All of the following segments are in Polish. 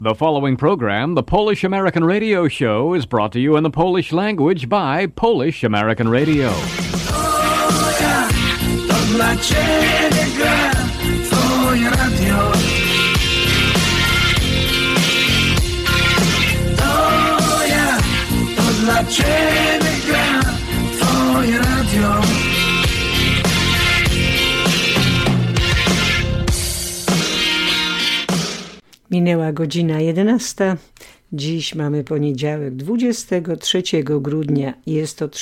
The following program, the Polish American Radio Show, is brought to you in the Polish language by Polish American Radio. O ja, to dla Ciebie gra Twoje radio. To ja, to dla Ciebie gra Twoje radio. Minęła godzina 11. Dziś mamy poniedziałek 23 grudnia. Jest to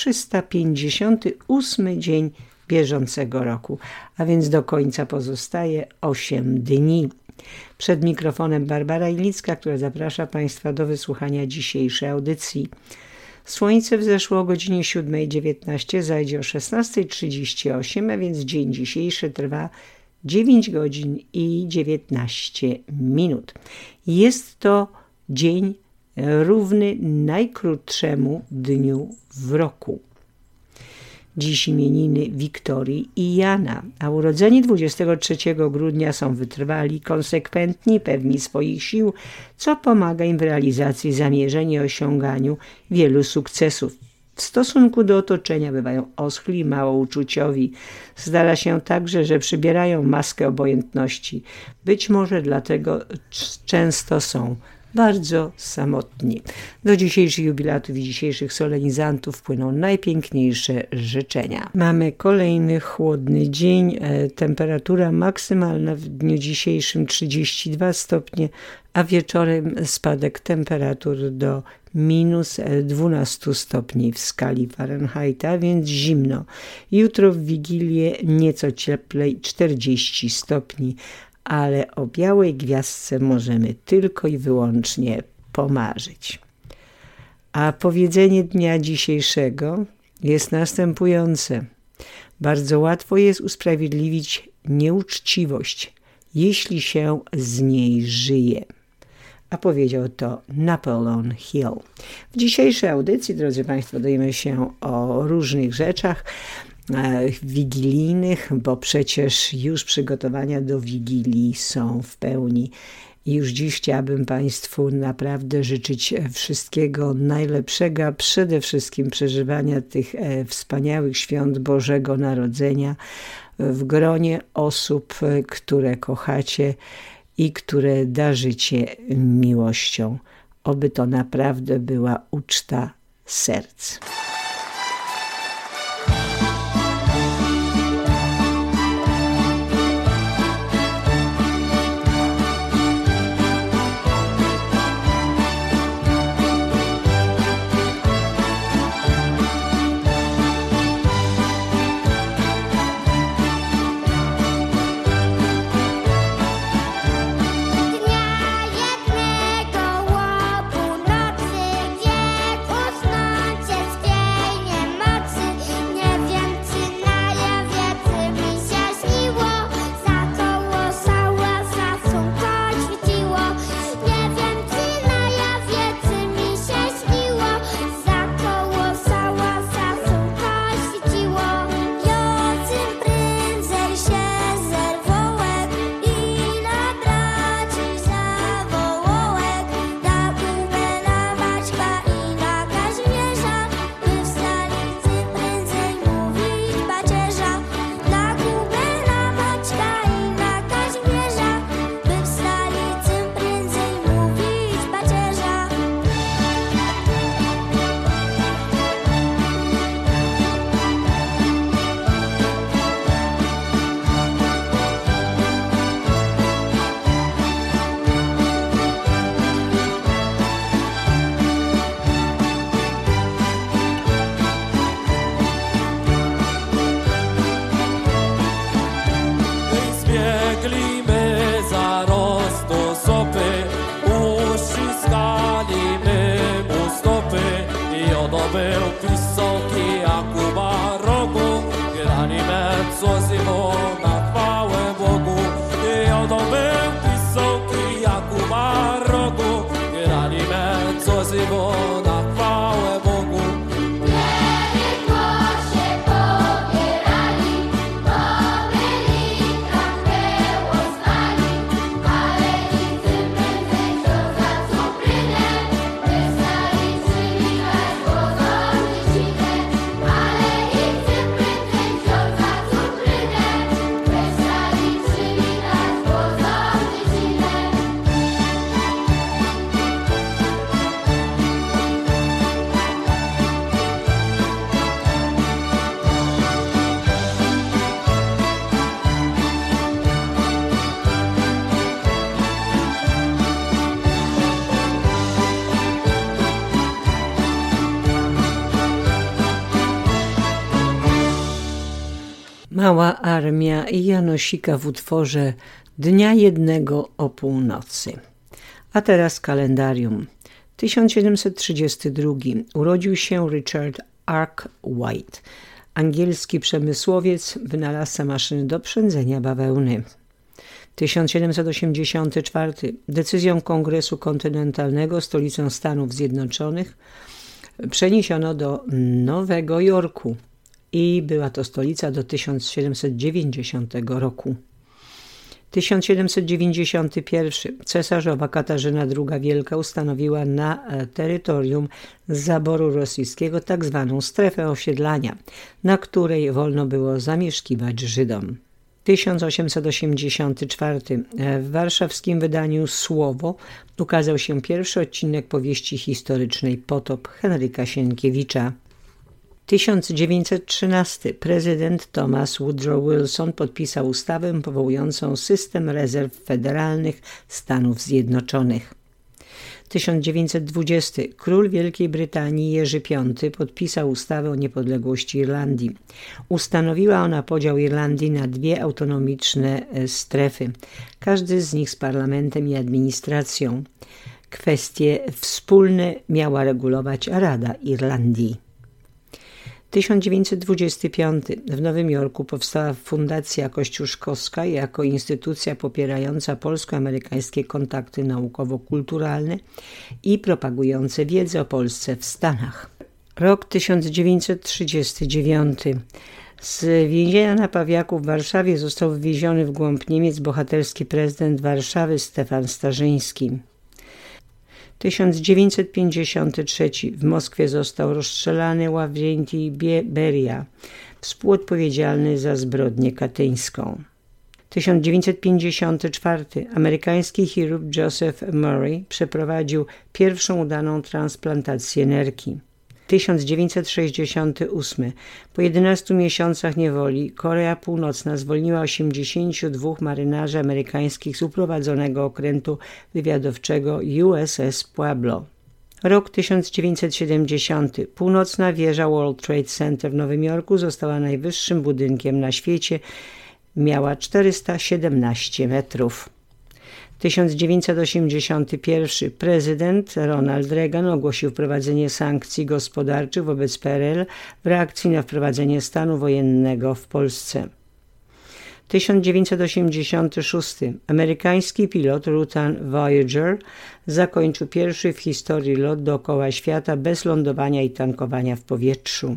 358 dzień bieżącego roku, a więc do końca pozostaje 8 dni. Przed mikrofonem Barbara Ilicka, która zaprasza Państwa do wysłuchania dzisiejszej audycji. Słońce wzeszło o godzinie 7:19, zajdzie o 16:38, a więc dzień dzisiejszy trwa 9 godzin i 19 minut. Jest to dzień równy najkrótszemu dniu w roku. Dziś imieniny Wiktorii i Jana, a urodzeni 23 grudnia są wytrwali, konsekwentni, pewni swoich sił, co pomaga im w realizacji zamierzeń i osiąganiu wielu sukcesów. W stosunku do otoczenia bywają oschli, mało uczuciowi. Zdarza się także, że przybierają maskę obojętności. Być może dlatego często są bardzo samotni. Do dzisiejszych jubilatów i dzisiejszych solenizantów płyną najpiękniejsze życzenia. Mamy kolejny chłodny dzień. Temperatura maksymalna w dniu dzisiejszym 32 stopnie, a wieczorem spadek temperatur do minus 12 stopni w skali Fahrenheita, więc zimno. Jutro w Wigilię nieco cieplej, 40 stopni, ale o białej gwiazdce możemy tylko i wyłącznie pomarzyć. A powiedzenie dnia dzisiejszego jest następujące. Bardzo łatwo jest usprawiedliwić nieuczciwość, jeśli się z niej żyje. A powiedział to Napoleon Hill. W dzisiejszej audycji, drodzy Państwo, dowiemy się o różnych rzeczach wigilijnych, bo przecież już przygotowania do Wigilii są w pełni. I już dziś chciałabym Państwu naprawdę życzyć wszystkiego najlepszego, a przede wszystkim przeżywania tych wspaniałych świąt Bożego Narodzenia w gronie osób, które kochacie i które darzycie miłością. Oby to naprawdę była uczta serc. Dnia jednego o północy, gdzie usnąć jest Mała armia Janosika w utworze Dnia jednego o północy. A teraz kalendarium. 1732 urodził się Richard Arkwright, angielski przemysłowiec, wynalazca maszyny do przędzenia bawełny. 1784 decyzją Kongresu Kontynentalnego stolicę Stanów Zjednoczonych przeniesiono do Nowego Jorku i była to stolica do 1790 roku. 1791 cesarzowa Katarzyna II Wielka ustanowiła na terytorium zaboru rosyjskiego tzw. strefę osiedlania, na której wolno było zamieszkiwać Żydom. 1884 w warszawskim wydaniu Słowo ukazał się pierwszy odcinek powieści historycznej Potop Henryka Sienkiewicza. 1913 prezydent Thomas Woodrow Wilson podpisał ustawę powołującą system rezerw federalnych Stanów Zjednoczonych. 1920 król Wielkiej Brytanii Jerzy V podpisał ustawę o niepodległości Irlandii. Ustanowiła ona podział Irlandii na dwie autonomiczne strefy, każdy z nich z parlamentem i administracją. Kwestie wspólne miała regulować Rada Irlandii. 1925 w Nowym Jorku powstała Fundacja Kościuszkowska jako instytucja popierająca polsko-amerykańskie kontakty naukowo-kulturalne i propagujące wiedzę o Polsce w Stanach. Rok 1939. Z więzienia na Pawiaku w Warszawie został wywieziony w głąb Niemiec bohaterski prezydent Warszawy Stefan Starzyński. 1953 w Moskwie został rozstrzelany Ławrentij Beria, współodpowiedzialny za zbrodnię katyńską. 1954 amerykański chirurg Joseph Murray przeprowadził pierwszą udaną transplantację nerki. 1968 po 11 miesiącach niewoli Korea Północna zwolniła 82 marynarzy amerykańskich z uprowadzonego okrętu wywiadowczego USS Pueblo. Rok 1970. Północna wieża World Trade Center w Nowym Jorku została najwyższym budynkiem na świecie. Miała 417 metrów. 1981 prezydent Ronald Reagan ogłosił wprowadzenie sankcji gospodarczych wobec PRL w reakcji na wprowadzenie stanu wojennego w Polsce. 1986 amerykański pilot Rutan Voyager zakończył pierwszy w historii lot dookoła świata bez lądowania i tankowania w powietrzu.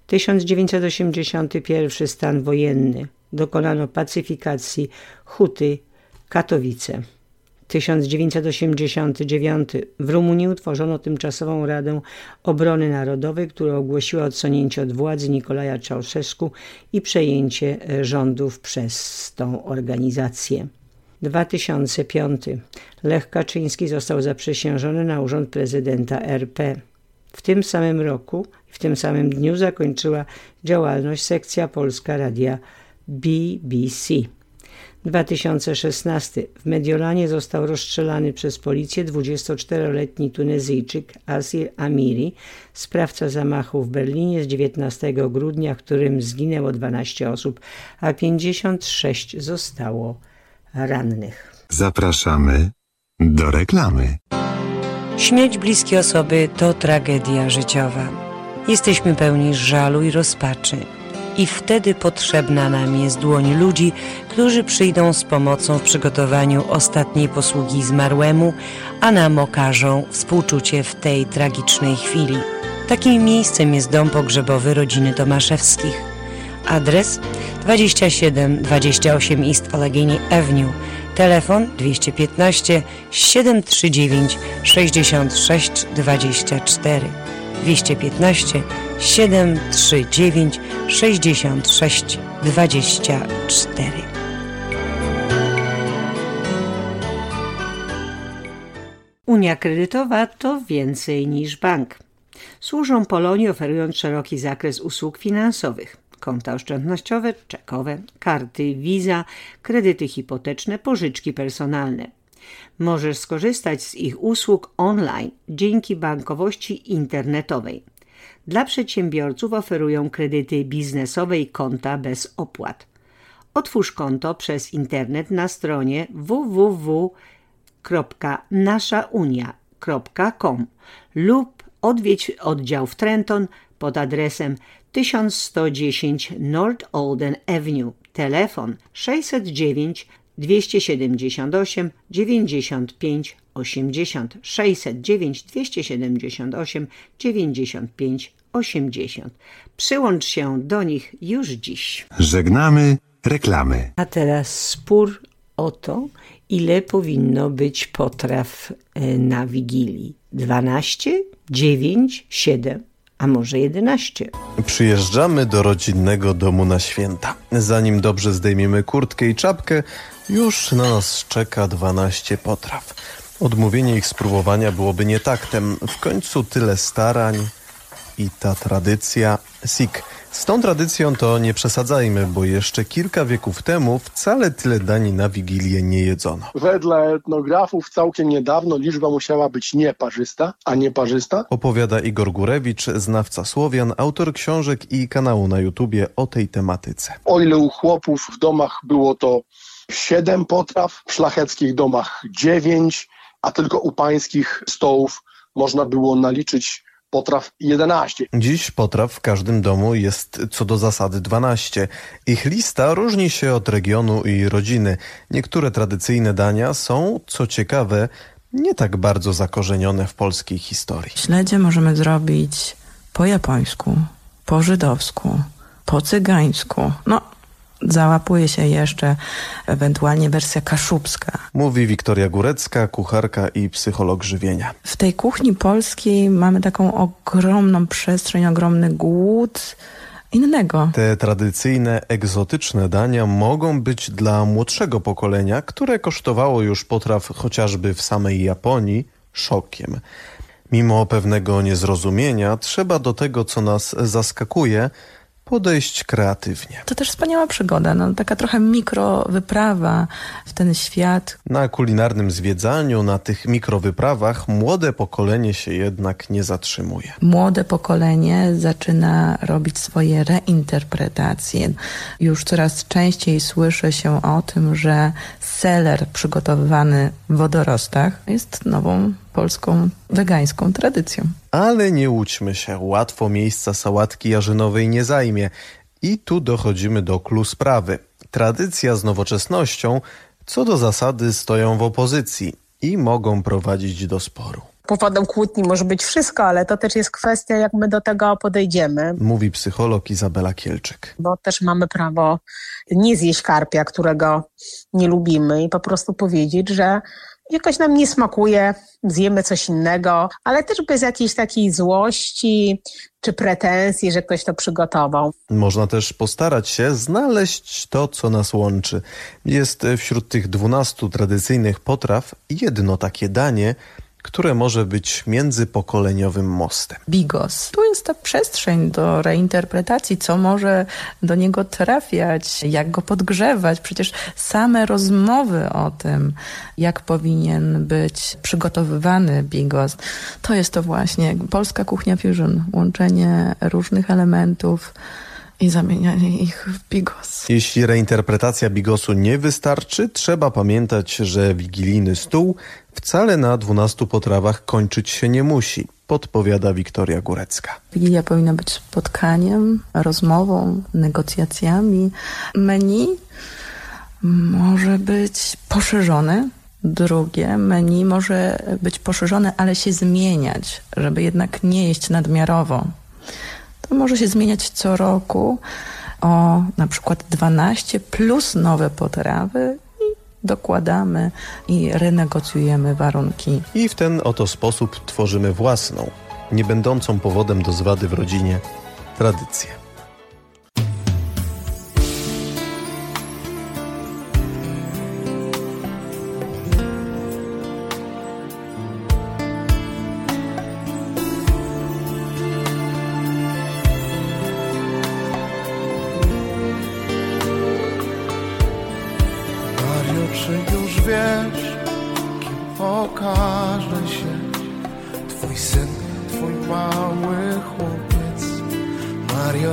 1981 stan wojenny. Dokonano pacyfikacji Huty Katowice. 1989 w Rumunii utworzono Tymczasową Radę Obrony Narodowej, która ogłosiła odsunięcie od władzy Nicolaja Ceausescu i przejęcie rządów przez tą organizację. 2005 Lech Kaczyński został zaprzysiężony na urząd prezydenta RP. W tym samym roku, w tym samym dniu zakończyła działalność sekcja polska radia BBC. 2016 w Mediolanie został rozstrzelany przez policję 24-letni Tunezyjczyk Asir Amiri, sprawca zamachu w Berlinie z 19 grudnia, w którym zginęło 12 osób, a 56 zostało rannych. Zapraszamy do reklamy. Śmierć bliskiej osoby to tragedia życiowa. Jesteśmy pełni żalu i rozpaczy. I wtedy potrzebna nam jest dłoń ludzi, którzy przyjdą z pomocą w przygotowaniu ostatniej posługi zmarłemu, a nam okażą współczucie w tej tragicznej chwili. Takim miejscem jest dom pogrzebowy rodziny Tomaszewskich. Adres 2728 East Allegheny Avenue. Telefon 215 739 66 24. 215 739 66 24. Unia kredytowa to więcej niż bank. Służą Polonii, oferując szeroki zakres usług finansowych. Konta oszczędnościowe, czekowe, karty, Visa, kredyty hipoteczne, pożyczki personalne. Możesz skorzystać z ich usług online dzięki bankowości internetowej. Dla przedsiębiorców oferują kredyty biznesowe i konta bez opłat. Otwórz konto przez internet na stronie www.naszaunia.com lub odwiedź oddział w Trenton pod adresem 1110 North Olden Avenue. Telefon 609 278 95 80 609 278 95 80. Przyłącz się do nich już dziś. Żegnamy reklamy. A teraz spór o to, ile powinno być potraw na Wigilii. 12, 9, 7, a może 11. Przyjeżdżamy do rodzinnego domu na święta. Zanim dobrze zdejmiemy kurtkę i czapkę, już na nas czeka 12 potraw. Odmówienie ich spróbowania byłoby nietaktem. W końcu tyle starań i ta tradycja. Sik. Z tą tradycją to nie przesadzajmy, bo jeszcze kilka wieków temu wcale tyle dań na Wigilię nie jedzono. Wedle etnografów całkiem niedawno liczba musiała być nieparzysta, a nieparzysta. Opowiada Igor Górewicz, znawca Słowian, autor książek i kanału na YouTubie o tej tematyce. O ile u chłopów w domach było to 7 potraw, w szlacheckich domach 9, a tylko u pańskich stołów można było naliczyć potraw 11. Dziś potraw w każdym domu jest co do zasady 12. Ich lista różni się od regionu i rodziny. Niektóre tradycyjne dania są, co ciekawe, nie tak bardzo zakorzenione w polskiej historii. Śledzie możemy zrobić po japońsku, po żydowsku, po cygańsku. Załapuje się jeszcze ewentualnie wersja kaszubska. Mówi Wiktoria Górecka, kucharka i psycholog żywienia. W tej kuchni polskiej mamy taką ogromną przestrzeń, ogromny głód innego. Te tradycyjne, egzotyczne dania mogą być dla młodszego pokolenia, które kosztowało już potraw chociażby w samej Japonii, szokiem. Mimo pewnego niezrozumienia trzeba do tego, co nas zaskakuje, podejść kreatywnie. To też wspaniała przygoda, taka trochę mikrowyprawa w ten świat. Na kulinarnym zwiedzaniu, na tych mikrowyprawach młode pokolenie się jednak nie zatrzymuje. Młode pokolenie zaczyna robić swoje reinterpretacje. Już coraz częściej słyszy się o tym, że seler przygotowywany w wodorostach jest nową polską wegańską tradycją. Ale nie łudźmy się, łatwo miejsca sałatki jarzynowej nie zajmie. I tu dochodzimy do clou sprawy. Tradycja z nowoczesnością co do zasady stoją w opozycji i mogą prowadzić do sporu. Powodem kłótni może być wszystko, ale to też jest kwestia, jak my do tego podejdziemy. Mówi psycholog Izabela Kielczyk. Bo też mamy prawo nie zjeść karpia, którego nie lubimy i po prostu powiedzieć, że jakoś nam nie smakuje, zjemy coś innego, ale też bez jakiejś takiej złości czy pretensji, że ktoś to przygotował. Można też postarać się znaleźć to, co nas łączy. Jest wśród tych 12 tradycyjnych potraw jedno takie danie, które może być międzypokoleniowym mostem. Bigos. Tu jest ta przestrzeń do reinterpretacji, co może do niego trafiać, jak go podgrzewać. Przecież same rozmowy o tym, jak powinien być przygotowywany bigos, to jest to właśnie polska kuchnia fusion. Łączenie różnych elementów i zamienianie ich w bigos. Jeśli reinterpretacja bigosu nie wystarczy, trzeba pamiętać, że wigilijny stół wcale na 12 potrawach kończyć się nie musi, podpowiada Wiktoria Górecka. Wigilia powinna być spotkaniem, rozmową, negocjacjami. Menu może być poszerzone. Drugie, menu może być poszerzone, ale się zmieniać, żeby jednak nie jeść nadmiarowo. To może się zmieniać co roku o na przykład 12 plus nowe potrawy i dokładamy i renegocjujemy warunki. I w ten oto sposób tworzymy własną, nie będącą powodem do zwady w rodzinie, tradycję. Czy już wiesz, kim okaże się Twój syn, Twój mały chłopiec?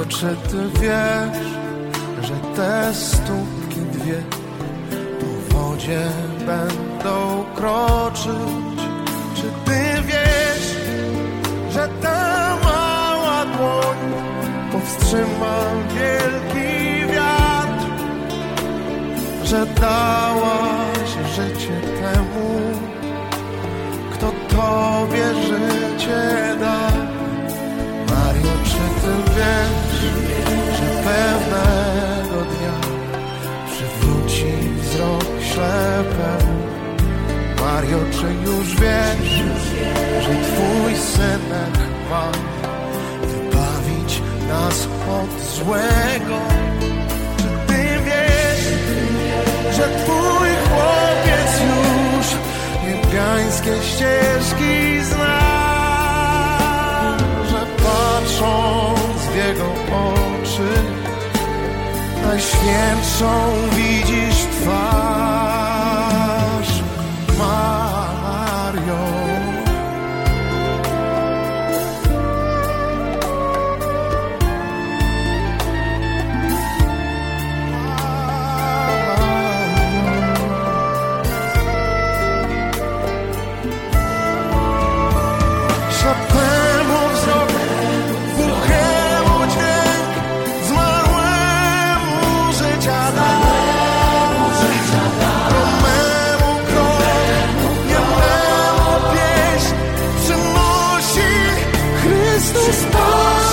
Mario, czy ty wiesz, że te stópki dwie po wodzie będą kroczyć? Czy ty wiesz, że ta mała dłoń powstrzyma wielki wiatr? Że dałaś życie temu, kto tobie życie da. Mario, czy ty wiesz, że pewnego dnia przywróci wzrok ślepemu? Mario, czy już wiesz, że twój synek ma wybawić nas od złego? Czy ty wiesz, że twój chłopiec już niebiańskie ścieżki zna? Że patrząc w jego oczy najświętszą widzisz twarz. Mario, ślepemu wzrok, głuchemu dźwięk, zmarłemu życia da. Gromemu krok, niememu pieśń przynosi Chrystus Pan.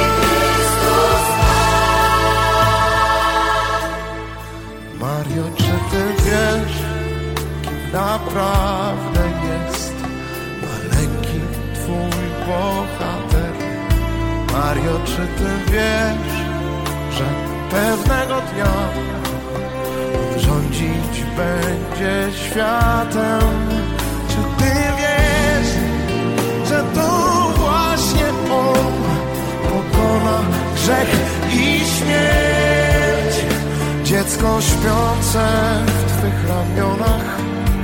Mario, czy ty wiesz, kim naprawdę jest maleńki twój bohater? Mario, czy ty wiesz, że pewnego dnia on rządzić będzie światem? Czy ty wiesz, że to właśnie on pokona grzech i śmierć? Dziecko śpiące w twych ramionach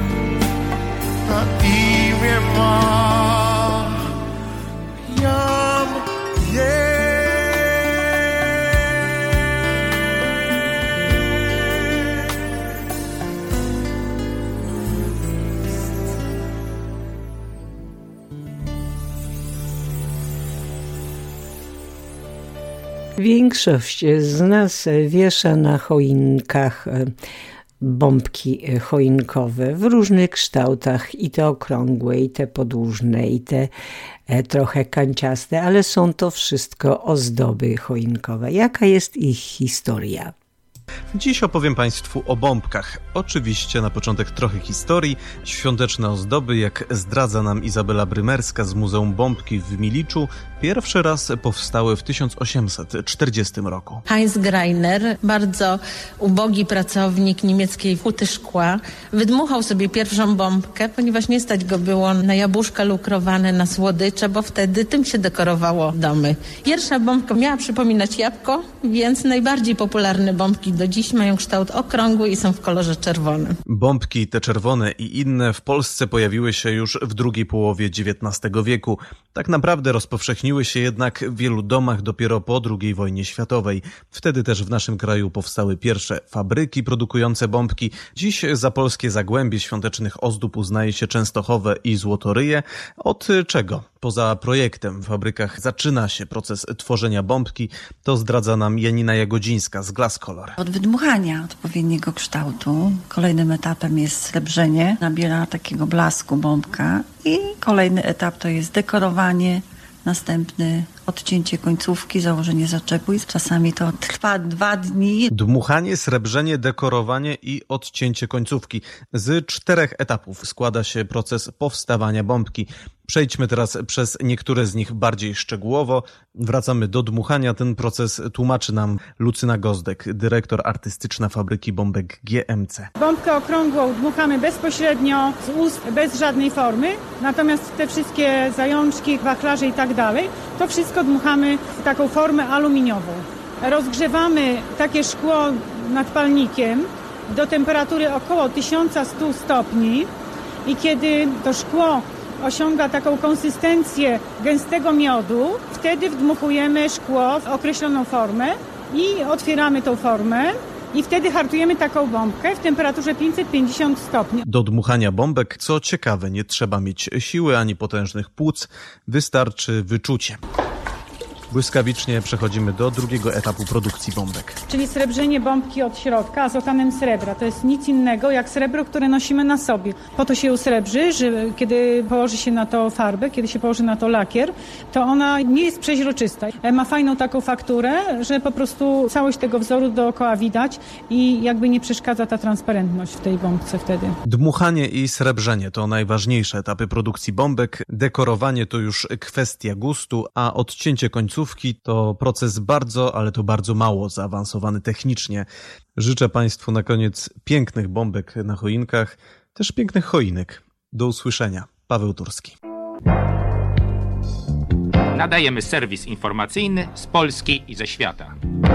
na imię ma Jan jest. Większość z nas wiesza na choinkach bombki choinkowe w różnych kształtach, i te okrągłe, i te podłużne, i te trochę kanciaste, ale są to wszystko ozdoby choinkowe. Jaka jest ich historia? Dziś opowiem Państwu o bombkach. Oczywiście na początek trochę historii. Świąteczne ozdoby, jak zdradza nam Izabela Brymerska z Muzeum Bombki w Miliczu, pierwszy raz powstały w 1840 roku. Heinz Greiner, bardzo ubogi pracownik niemieckiej huty szkła, wydmuchał sobie pierwszą bombkę, ponieważ nie stać go było na jabłuszka lukrowane, na słodycze, bo wtedy tym się dekorowało domy. Pierwsza bombka miała przypominać jabłko, więc najbardziej popularne bombki do dziś mają kształt okrągły i są w kolorze czerwonym. Bombki te czerwone i inne w Polsce pojawiły się już w drugiej połowie XIX wieku. Tak naprawdę rozpowszechniły się jednak w wielu domach dopiero po II wojnie światowej. Wtedy też w naszym kraju powstały pierwsze fabryki produkujące bombki. Dziś za polskie zagłębie świątecznych ozdób uznaje się Częstochowę i Złotoryję. Od czego? Poza projektem w fabrykach zaczyna się proces tworzenia bombki. To zdradza nam Janina Jagodzińska z Glass Color. Od wydmuchania odpowiedniego kształtu. Kolejnym etapem jest srebrzenie. Nabiera takiego blasku bombka. I kolejny etap to jest dekorowanie. Następny odcięcie końcówki, założenie zaczepu i czasami to trwa 2 dni. Dmuchanie, srebrzenie, dekorowanie i odcięcie końcówki. Z 4 etapów składa się proces powstawania bombki. Przejdźmy teraz przez niektóre z nich bardziej szczegółowo. Wracamy do dmuchania. Ten proces tłumaczy nam Lucyna Gozdek, dyrektor artystyczna fabryki bombek GMC. Bombkę okrągłą dmuchamy bezpośrednio z ust, bez żadnej formy. Natomiast te wszystkie zajączki, wachlarze i tak dalej, to wszystko dmuchamy w taką formę aluminiową. Rozgrzewamy takie szkło nad palnikiem do temperatury około 1100 stopni i kiedy to szkło osiąga taką konsystencję gęstego miodu, wtedy wdmuchujemy szkło w określoną formę i otwieramy tą formę. I wtedy hartujemy taką bombkę w temperaturze 550 stopni. Do dmuchania bombek, co ciekawe, nie trzeba mieć siły ani potężnych płuc, wystarczy wyczucie. Błyskawicznie przechodzimy do drugiego etapu produkcji bombek. Czyli srebrzenie bombki od środka azotanem srebra. To jest nic innego jak srebro, które nosimy na sobie. Po to się usrebrzy, że kiedy położy się na to farbę, kiedy się położy na to lakier, to ona nie jest przeźroczysta. Ma fajną taką fakturę, że po prostu całość tego wzoru dookoła widać i jakby nie przeszkadza ta transparentność w tej bombce wtedy. Dmuchanie i srebrzenie to najważniejsze etapy produkcji bombek. Dekorowanie to już kwestia gustu, a odcięcie końcówki to proces bardzo, ale to bardzo mało zaawansowany technicznie. Życzę Państwu na koniec pięknych bombek na choinkach, też pięknych choinek. Do usłyszenia. Paweł Turski. Nadajemy serwis informacyjny z Polski i ze świata.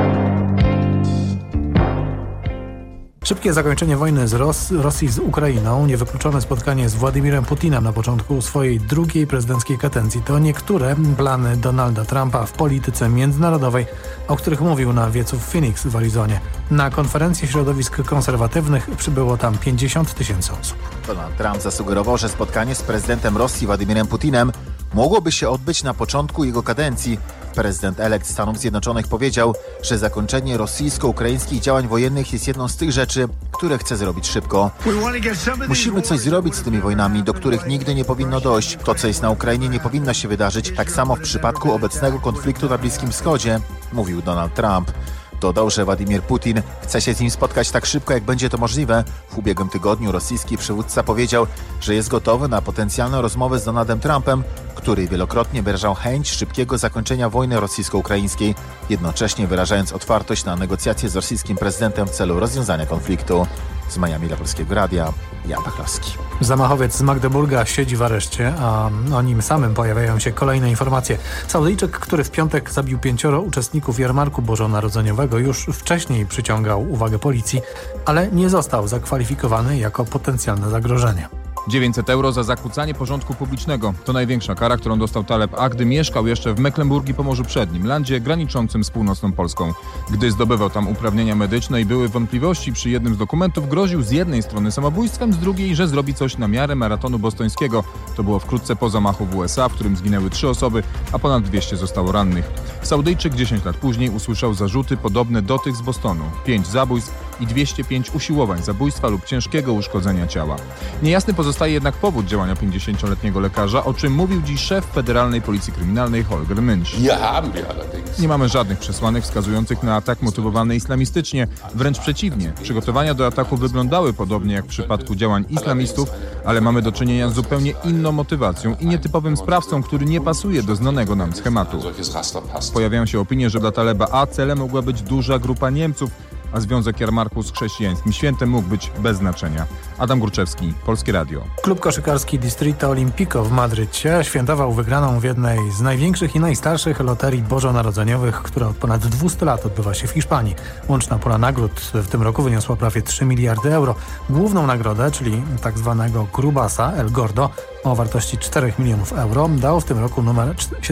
Szybkie zakończenie wojny z Rosji z Ukrainą, niewykluczone spotkanie z Władimirem Putinem na początku swojej drugiej prezydenckiej kadencji to niektóre plany Donalda Trumpa w polityce międzynarodowej, o których mówił na wiecu w Phoenix w Arizonie. Na konferencję środowisk konserwatywnych przybyło tam 50 000 osób. Donald Trump zasugerował, że spotkanie z prezydentem Rosji Władimirem Putinem mogłoby się odbyć na początku jego kadencji. Prezydent elekt Stanów Zjednoczonych powiedział, że zakończenie rosyjsko-ukraińskich działań wojennych jest jedną z tych rzeczy, które chce zrobić szybko. Musimy coś zrobić z tymi wojnami, do których nigdy nie powinno dojść. To, co jest na Ukrainie, nie powinno się wydarzyć. Tak samo w przypadku obecnego konfliktu na Bliskim Wschodzie, mówił Donald Trump. Dodał, że Władimir Putin chce się z nim spotkać tak szybko, jak będzie to możliwe. W ubiegłym tygodniu rosyjski przywódca powiedział, że jest gotowy na potencjalną rozmowę z Donaldem Trumpem, który wielokrotnie wyrażał chęć szybkiego zakończenia wojny rosyjsko-ukraińskiej, jednocześnie wyrażając otwartość na negocjacje z rosyjskim prezydentem w celu rozwiązania konfliktu. Z Miami dla Polskiego Radia, Jan Pachlowski. Zamachowiec z Magdeburga siedzi w areszcie, a o nim samym pojawiają się kolejne informacje. Saudyjczyk, który w piątek zabił 5 uczestników jarmarku bożonarodzeniowego, już wcześniej przyciągał uwagę policji, ale nie został zakwalifikowany jako potencjalne zagrożenie. 900 euro za zakłócanie porządku publicznego. To największa kara, którą dostał Taleb A, gdy mieszkał jeszcze w Mecklenburgii Pomorzu Przednim, landzie graniczącym z północną Polską. Gdy zdobywał tam uprawnienia medyczne i były wątpliwości przy jednym z dokumentów, groził z jednej strony samobójstwem, z drugiej, że zrobi coś na miarę maratonu bostońskiego. To było wkrótce po zamachu w USA, w którym zginęły 3 osoby, a ponad 200 zostało rannych. Saudyjczyk 10 lat później usłyszał zarzuty podobne do tych z Bostonu. 5 zabójstw i 205 usiłowań zabójstwa lub ciężkiego uszkodzenia ciała. Niejasny pozostaje jednak powód działania 50-letniego lekarza, o czym mówił dziś szef Federalnej Policji Kryminalnej Holger Münch. Nie mamy żadnych przesłanek wskazujących na atak motywowany islamistycznie. Wręcz przeciwnie. Przygotowania do ataku wyglądały podobnie jak w przypadku działań islamistów, ale mamy do czynienia z zupełnie inną motywacją i nietypowym sprawcą, który nie pasuje do znanego nam schematu. Pojawiają się opinie, że dla Taleba A celem mogła być duża grupa Niemców, a związek jarmarku z chrześcijańskim świętem mógł być bez znaczenia. Adam Górczewski, Polskie Radio. Klub koszykarski Distrito Olimpico w Madrycie świętował wygraną w jednej z największych i najstarszych loterii bożonarodzeniowych, która od ponad 200 lat odbywa się w Hiszpanii. Łączna pula nagród w tym roku wyniosła prawie 3 miliardy euro. Główną nagrodę, czyli tak zwanego Grubasa El Gordo, o wartości 4 milionów euro, dał w tym roku numer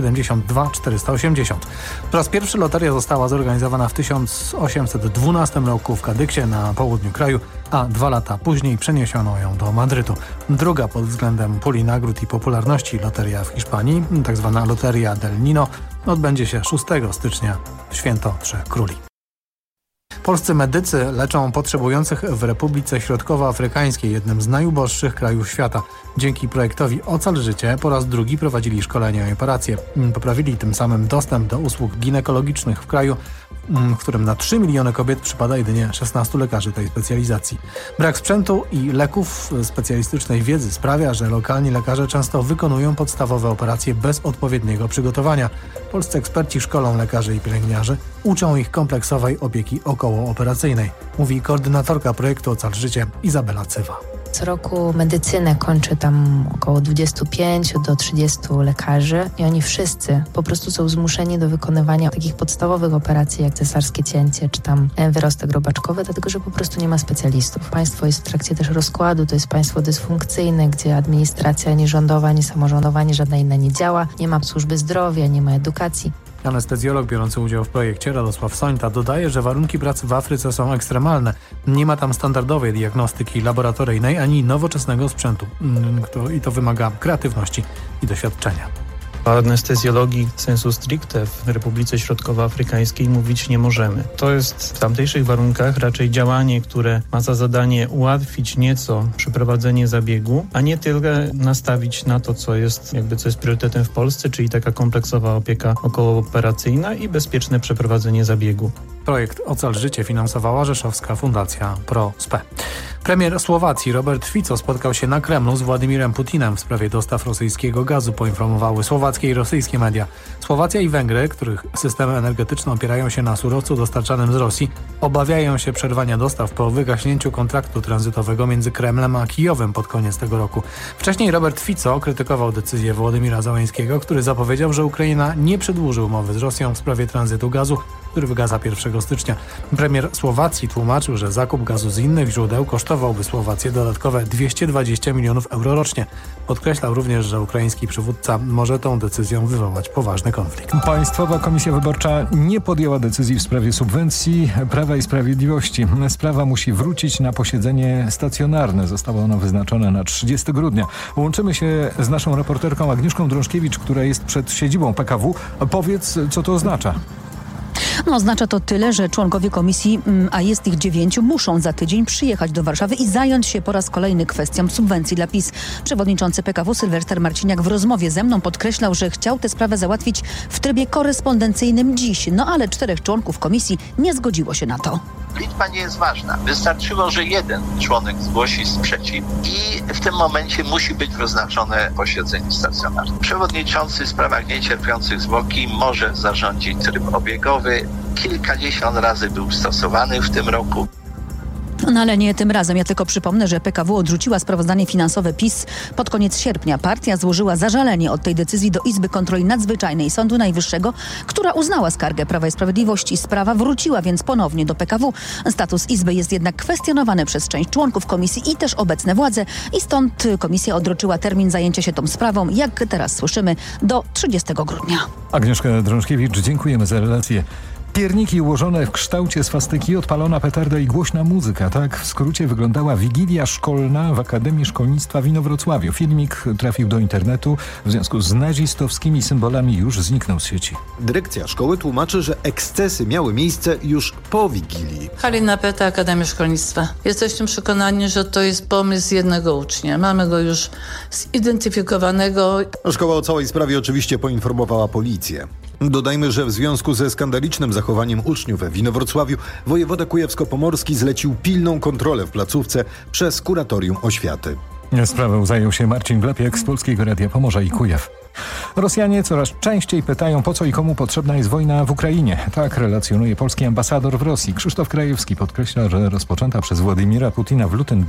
72480. Po raz pierwszy loteria została zorganizowana w 1812 roku w Kadyksie na południu kraju, a 2 lata później przeniesiono ją do Madrytu. Druga pod względem puli nagród i popularności loteria w Hiszpanii, tak zwana Loteria del Nino, odbędzie się 6 stycznia w Święto Trzech Króli. Polscy medycy leczą potrzebujących w Republice Środkowoafrykańskiej, jednym z najuboższych krajów świata. Dzięki projektowi Ocal Życie po raz drugi prowadzili szkolenia i operacje. Poprawili tym samym dostęp do usług ginekologicznych w kraju, w którym na 3 miliony kobiet przypada jedynie 16 lekarzy tej specjalizacji. Brak sprzętu i leków, specjalistycznej wiedzy sprawia, że lokalni lekarze często wykonują podstawowe operacje bez odpowiedniego przygotowania. Polscy eksperci szkolą lekarzy i pielęgniarzy, uczą ich kompleksowej opieki okołooperacyjnej, mówi koordynatorka projektu Ocal Życie Izabela Cywa. Co roku medycynę kończy tam około 25 do 30 lekarzy i oni wszyscy po prostu są zmuszeni do wykonywania takich podstawowych operacji jak cesarskie cięcie czy tam wyrostek robaczkowy, dlatego że po prostu nie ma specjalistów. Państwo jest w trakcie też rozkładu, to jest państwo dysfunkcyjne, gdzie administracja ani rządowa, ani samorządowa, ani żadna inna nie działa, nie ma służby zdrowia, nie ma edukacji. Anestezjolog biorący udział w projekcie Radosław Sońta dodaje, że warunki pracy w Afryce są ekstremalne. Nie ma tam standardowej diagnostyki laboratoryjnej ani nowoczesnego sprzętu. I to wymaga kreatywności i doświadczenia. O anestezjologii sensu stricte w Republice Środkowoafrykańskiej mówić nie możemy. To jest w tamtejszych warunkach raczej działanie, które ma za zadanie ułatwić nieco przeprowadzenie zabiegu, a nie tylko nastawić na to, co jest priorytetem w Polsce, czyli taka kompleksowa opieka okołooperacyjna i bezpieczne przeprowadzenie zabiegu. Projekt Ocal Życie finansowała rzeszowska fundacja ProSPE. Premier Słowacji Robert Fico spotkał się na Kremlu z Władimirem Putinem w sprawie dostaw rosyjskiego gazu, poinformowały słowackie i rosyjskie media. Słowacja i Węgry, których systemy energetyczne opierają się na surowcu dostarczanym z Rosji, obawiają się przerwania dostaw po wygaśnięciu kontraktu tranzytowego między Kremlem a Kijowem pod koniec tego roku. Wcześniej Robert Fico krytykował decyzję Wołodymyra Zełenskiego, który zapowiedział, że Ukraina nie przedłuży umowy z Rosją w sprawie tranzytu gazu, który wygasa 1 stycznia. Premier Słowacji tłumaczył, że zakup gazu z innych źródeł kosztowałby Słowację dodatkowe 220 milionów euro rocznie. Podkreślał również, że ukraiński przywódca może tą decyzją wywołać poważny konflikt. Państwowa Komisja Wyborcza nie podjęła decyzji w sprawie subwencji Prawa i Sprawiedliwości. Sprawa musi wrócić na posiedzenie stacjonarne. Zostało ono wyznaczone na 30 grudnia. Łączymy się z naszą reporterką Agnieszką Drążkiewicz, która jest przed siedzibą PKW. Powiedz, co to oznacza. Oznacza to tyle, że członkowie komisji, a jest ich 9, muszą za tydzień przyjechać do Warszawy i zająć się po raz kolejny kwestią subwencji dla PiS. Przewodniczący PKW Sylwester Marciniak w rozmowie ze mną podkreślał, że chciał tę sprawę załatwić w trybie korespondencyjnym dziś. Ale 4 członków komisji nie zgodziło się na to. Liczba nie jest ważna. Wystarczyło, że jeden członek zgłosi sprzeciw i w tym momencie musi być wyznaczone posiedzenie stacjonarne. Przewodniczący w sprawach niecierpiących zwłoki może zarządzić tryb obiegowy. Kilkadziesiąt razy był stosowany w tym roku. Ale nie tym razem. Ja tylko przypomnę, że PKW odrzuciła sprawozdanie finansowe PiS pod koniec sierpnia. Partia złożyła zażalenie od tej decyzji do Izby Kontroli Nadzwyczajnej Sądu Najwyższego, która uznała skargę Prawa i Sprawiedliwości. Sprawa wróciła więc ponownie do PKW. Status Izby jest jednak kwestionowany przez część członków komisji i też obecne władze i stąd komisja odroczyła termin zajęcia się tą sprawą, jak teraz słyszymy, do 30 grudnia. Agnieszka Drążkiewicz, dziękujemy za relację. Pierniki ułożone w kształcie swastyki, odpalona petarda i głośna muzyka. Tak w skrócie wyglądała Wigilia Szkolna w Akademii Szkolnictwa w Inowrocławiu. Filmik trafił do internetu. W związku z nazistowskimi symbolami już zniknął z sieci. Dyrekcja szkoły tłumaczy, że ekscesy miały miejsce już po Wigilii. Halina Peta, Akademia Szkolnictwa. Jesteśmy przekonani, że to jest pomysł jednego ucznia. Mamy go już zidentyfikowanego. Szkoła o całej sprawie oczywiście poinformowała policję. Dodajmy, że w związku ze skandalicznym zachowaniem uczniów w Inowrocławiu wojewoda kujawsko-pomorski zlecił pilną kontrolę w placówce przez Kuratorium Oświaty. Sprawą zajął się Marcin Glapiak z Polskiego Radia Pomorza i Kujaw. Rosjanie coraz częściej pytają, po co i komu potrzebna jest wojna w Ukrainie. Tak relacjonuje polski ambasador w Rosji. Krzysztof Krajewski podkreśla, że rozpoczęta przez Władimira Putina w lutym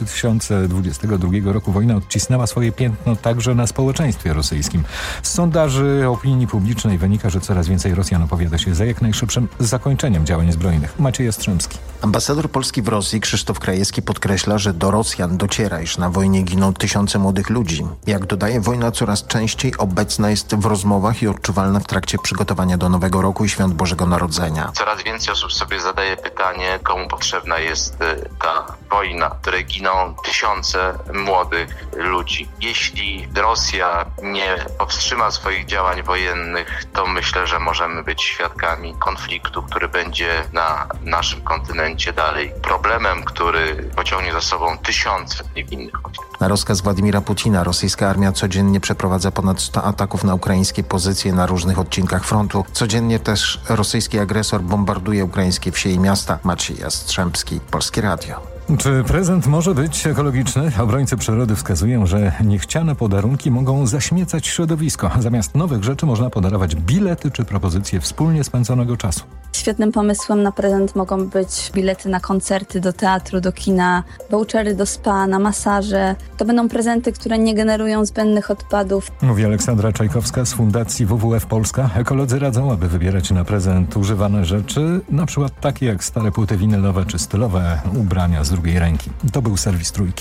2022 roku wojna odcisnęła swoje piętno także na społeczeństwie rosyjskim. Z sondaży opinii publicznej wynika, że coraz więcej Rosjan opowiada się za jak najszybszym zakończeniem działań zbrojnych. Maciej Jastrzębski. Ambasador Polski w Rosji Krzysztof Krajewski podkreśla, że do Rosjan dociera, iż na wojnie giną tysiące młodych ludzi. Jak dodaje, wojna coraz częściej obecna jest w rozmowach i odczuwalna w trakcie przygotowania do Nowego Roku i Świąt Bożego Narodzenia. Coraz więcej osób sobie zadaje pytanie, komu potrzebna jest ta wojna, w której giną tysiące młodych ludzi. Jeśli Rosja nie powstrzyma swoich działań wojennych, to myślę, że możemy być świadkami konfliktu, który będzie na naszym kontynencie dalej problemem, który pociągnie za sobą tysiące niewinnych ofiar. Na rozkaz Władimira Putina rosyjska armia codziennie przeprowadza ponad 100 ataków na ukraińskie pozycje na różnych odcinkach frontu. Codziennie też rosyjski agresor bombarduje ukraińskie wsie i miasta. Maciej Jastrzębski, Polskie Radio. Czy prezent może być ekologiczny? Obrońcy przyrody wskazują, że niechciane podarunki mogą zaśmiecać środowisko. Zamiast nowych rzeczy można podarować bilety czy propozycje wspólnie spędzonego czasu. Świetnym pomysłem na prezent mogą być bilety na koncerty, do teatru, do kina, vouchery do spa, na masaże. To będą prezenty, które nie generują zbędnych odpadów. Mówi Aleksandra Czajkowska z Fundacji WWF Polska. Ekolodzy radzą, aby wybierać na prezent używane rzeczy, na przykład takie jak stare płyty winylowe czy stylowe ubrania z drugiej ręki. To był serwis Trójki.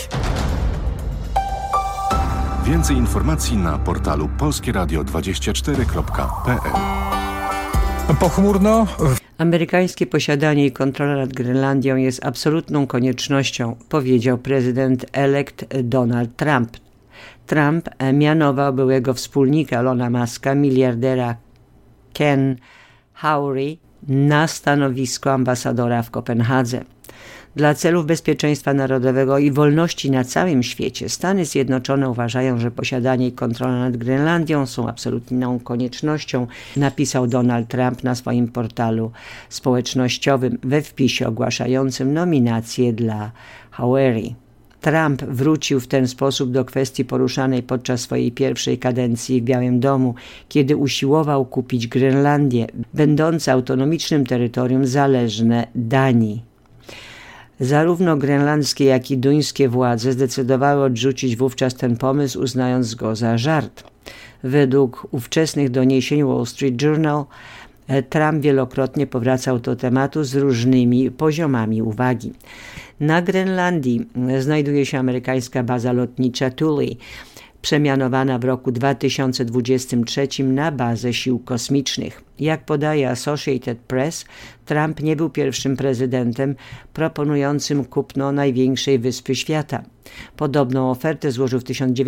Więcej informacji na portalu polskieradio24.pl. Pochmurno. Amerykańskie posiadanie i kontrola nad Grenlandią jest absolutną koniecznością, powiedział prezydent-elekt Donald Trump. Trump mianował byłego wspólnika Elona Muska, miliardera Ken Howry, na stanowisko ambasadora w Kopenhadze. Dla celów bezpieczeństwa narodowego i wolności na całym świecie Stany Zjednoczone uważają, że posiadanie i kontrola nad Grenlandią są absolutną koniecznością, napisał Donald Trump na swoim portalu społecznościowym we wpisie ogłaszającym nominację dla Howry. Trump wrócił w ten sposób do kwestii poruszanej podczas swojej pierwszej kadencji w Białym Domu, kiedy usiłował kupić Grenlandię, będące autonomicznym terytorium zależne Danii. Zarówno grenlandzkie, jak i duńskie władze zdecydowały odrzucić wówczas ten pomysł, uznając go za żart. Według ówczesnych doniesień Wall Street Journal Trump wielokrotnie powracał do tematu z różnymi poziomami uwagi. Na Grenlandii znajduje się amerykańska baza lotnicza Thule, przemianowana w roku 2023 na bazę sił kosmicznych. Jak podaje Associated Press, Trump nie był pierwszym prezydentem proponującym kupno największej wyspy świata. Podobną ofertę złożył w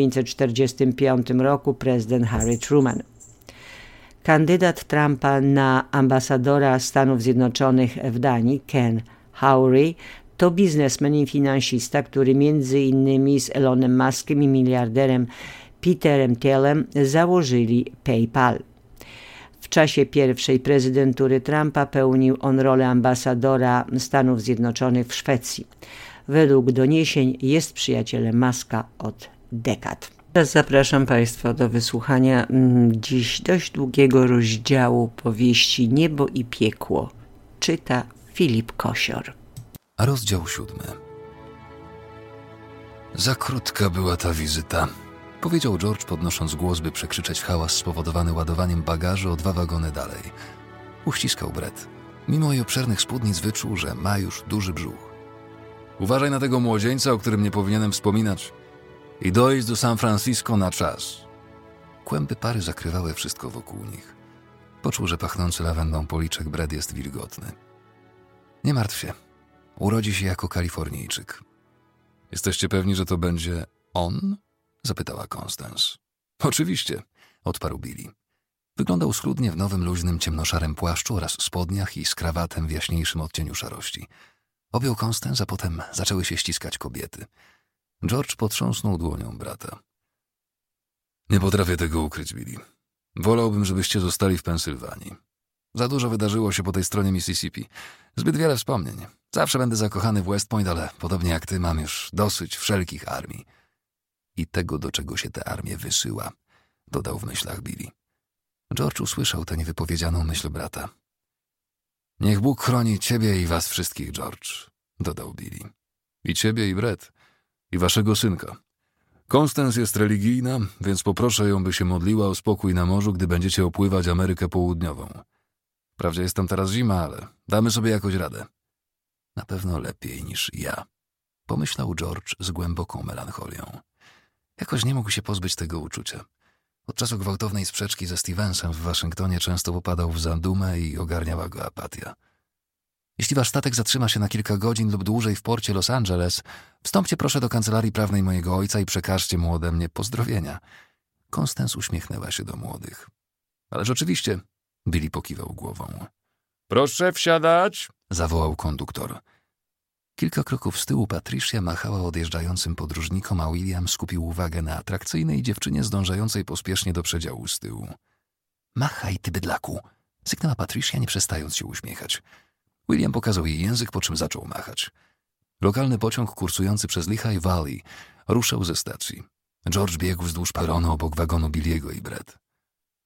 1945 roku prezydent Harry Truman. Kandydat Trumpa na ambasadora Stanów Zjednoczonych w Danii, Ken Howry, to biznesmen i finansista, który między innymi z Elonem Muskiem i miliarderem Peterem Thielem założyli PayPal. W czasie pierwszej prezydentury Trumpa pełnił on rolę ambasadora Stanów Zjednoczonych w Szwecji. Według doniesień jest przyjacielem Muska od dekad. Teraz zapraszam Państwa do wysłuchania dziś dość długiego rozdziału powieści Niebo i piekło. Czyta Filip Kosior. Rozdział 7. Za krótka była ta wizyta, powiedział George, podnosząc głos, by przekrzyczeć hałas spowodowany ładowaniem bagażu o 2 wagony dalej. Uściskał Brett. Mimo jej obszernych spódnic wyczuł, że ma już duży brzuch. Uważaj na tego młodzieńca, o którym nie powinienem wspominać, i dojść do San Francisco na czas. Kłęby pary zakrywały wszystko wokół nich. Poczuł, że pachnący lawendą policzek Brett jest wilgotny. Nie martw się. Urodzi się jako Kalifornijczyk. Jesteście pewni, że to będzie on? Zapytała Constance. Oczywiście, odparł Billy. Wyglądał schludnie w nowym, luźnym, ciemnoszarym płaszczu oraz spodniach i z krawatem w jaśniejszym odcieniu szarości. Objął Constance, a potem zaczęły się ściskać kobiety. George potrząsnął dłonią brata. Nie potrafię tego ukryć, Billy. Wolałbym, żebyście zostali w Pensylwanii. Za dużo wydarzyło się po tej stronie Mississippi. Zbyt wiele wspomnień. Zawsze będę zakochany w West Point, ale podobnie jak ty mam już dosyć wszelkich armii. I tego, do czego się tę armię wysyła, dodał w myślach Billy. George usłyszał tę niewypowiedzianą myśl brata. Niech Bóg chroni ciebie i was wszystkich, George, dodał Billy. I ciebie, i Brett, i waszego synka. Constance jest religijna, więc poproszę ją, by się modliła o spokój na morzu, gdy będziecie opływać Amerykę Południową. Wprawdzie jest tam teraz zima, ale damy sobie jakoś radę. Na pewno lepiej niż ja, pomyślał George z głęboką melancholią. Jakoś nie mógł się pozbyć tego uczucia. Od czasu gwałtownej sprzeczki ze Stevensem w Waszyngtonie często popadał w zadumę i ogarniała go apatia. Jeśli wasz statek zatrzyma się na kilka godzin lub dłużej w porcie Los Angeles, wstąpcie proszę do kancelarii prawnej mojego ojca i przekażcie mu ode mnie pozdrowienia. Constance uśmiechnęła się do młodych. Ależ oczywiście, Billy pokiwał głową. Proszę wsiadać, zawołał konduktor. Kilka kroków z tyłu Patricia machała odjeżdżającym podróżnikom, a William skupił uwagę na atrakcyjnej dziewczynie zdążającej pospiesznie do przedziału z tyłu. Machaj, ty bydlaku, syknęła Patricia, nie przestając się uśmiechać. William pokazał jej język, po czym zaczął machać. Lokalny pociąg kursujący przez Lehigh Valley ruszał ze stacji. George biegł wzdłuż peronu obok wagonu Billiego i Brett.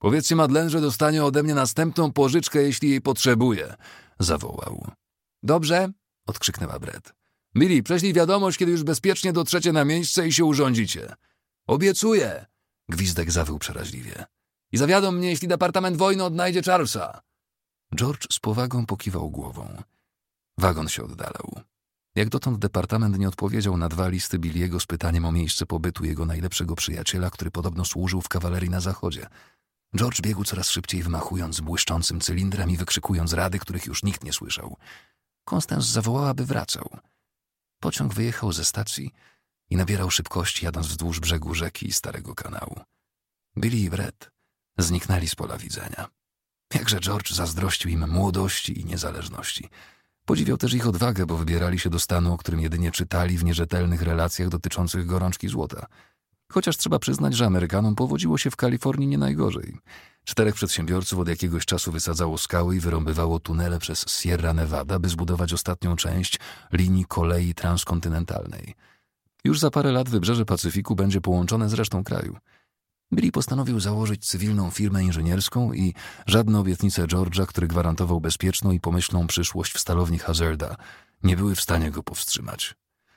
Powiedzcie Madeleine, że dostanie ode mnie następną pożyczkę, jeśli jej potrzebuje, zawołał. Dobrze, odkrzyknęła Brett. Billy, prześlij wiadomość, kiedy już bezpiecznie dotrzecie na miejsce i się urządzicie. Obiecuję, gwizdek zawył przeraźliwie. I zawiadom mnie, jeśli Departament Wojny odnajdzie Charlesa. George z powagą pokiwał głową. Wagon się oddalał. Jak dotąd departament nie odpowiedział na 2 listy Billiego z pytaniem o miejsce pobytu jego najlepszego przyjaciela, który podobno służył w kawalerii na zachodzie. George biegł coraz szybciej, wymachując błyszczącym cylindrem i wykrzykując rady, których już nikt nie słyszał. Constance zawołała, by wracał. Pociąg wyjechał ze stacji i nabierał szybkości, jadąc wzdłuż brzegu rzeki i starego kanału. Billy i Brett zniknęli z pola widzenia. Jakże George zazdrościł im młodości i niezależności. Podziwiał też ich odwagę, bo wybierali się do stanu, o którym jedynie czytali w nierzetelnych relacjach dotyczących gorączki złota. Chociaż trzeba przyznać, że Amerykanom powodziło się w Kalifornii nie najgorzej. 4 przedsiębiorców od jakiegoś czasu wysadzało skały i wyrąbywało tunele przez Sierra Nevada, by zbudować ostatnią część linii kolei transkontynentalnej. Już za parę lat wybrzeże Pacyfiku będzie połączone z resztą kraju. Billy postanowił założyć cywilną firmę inżynierską i żadne obietnice George'a, który gwarantował bezpieczną i pomyślną przyszłość w stalowni Hazarda, nie były w stanie go powstrzymać.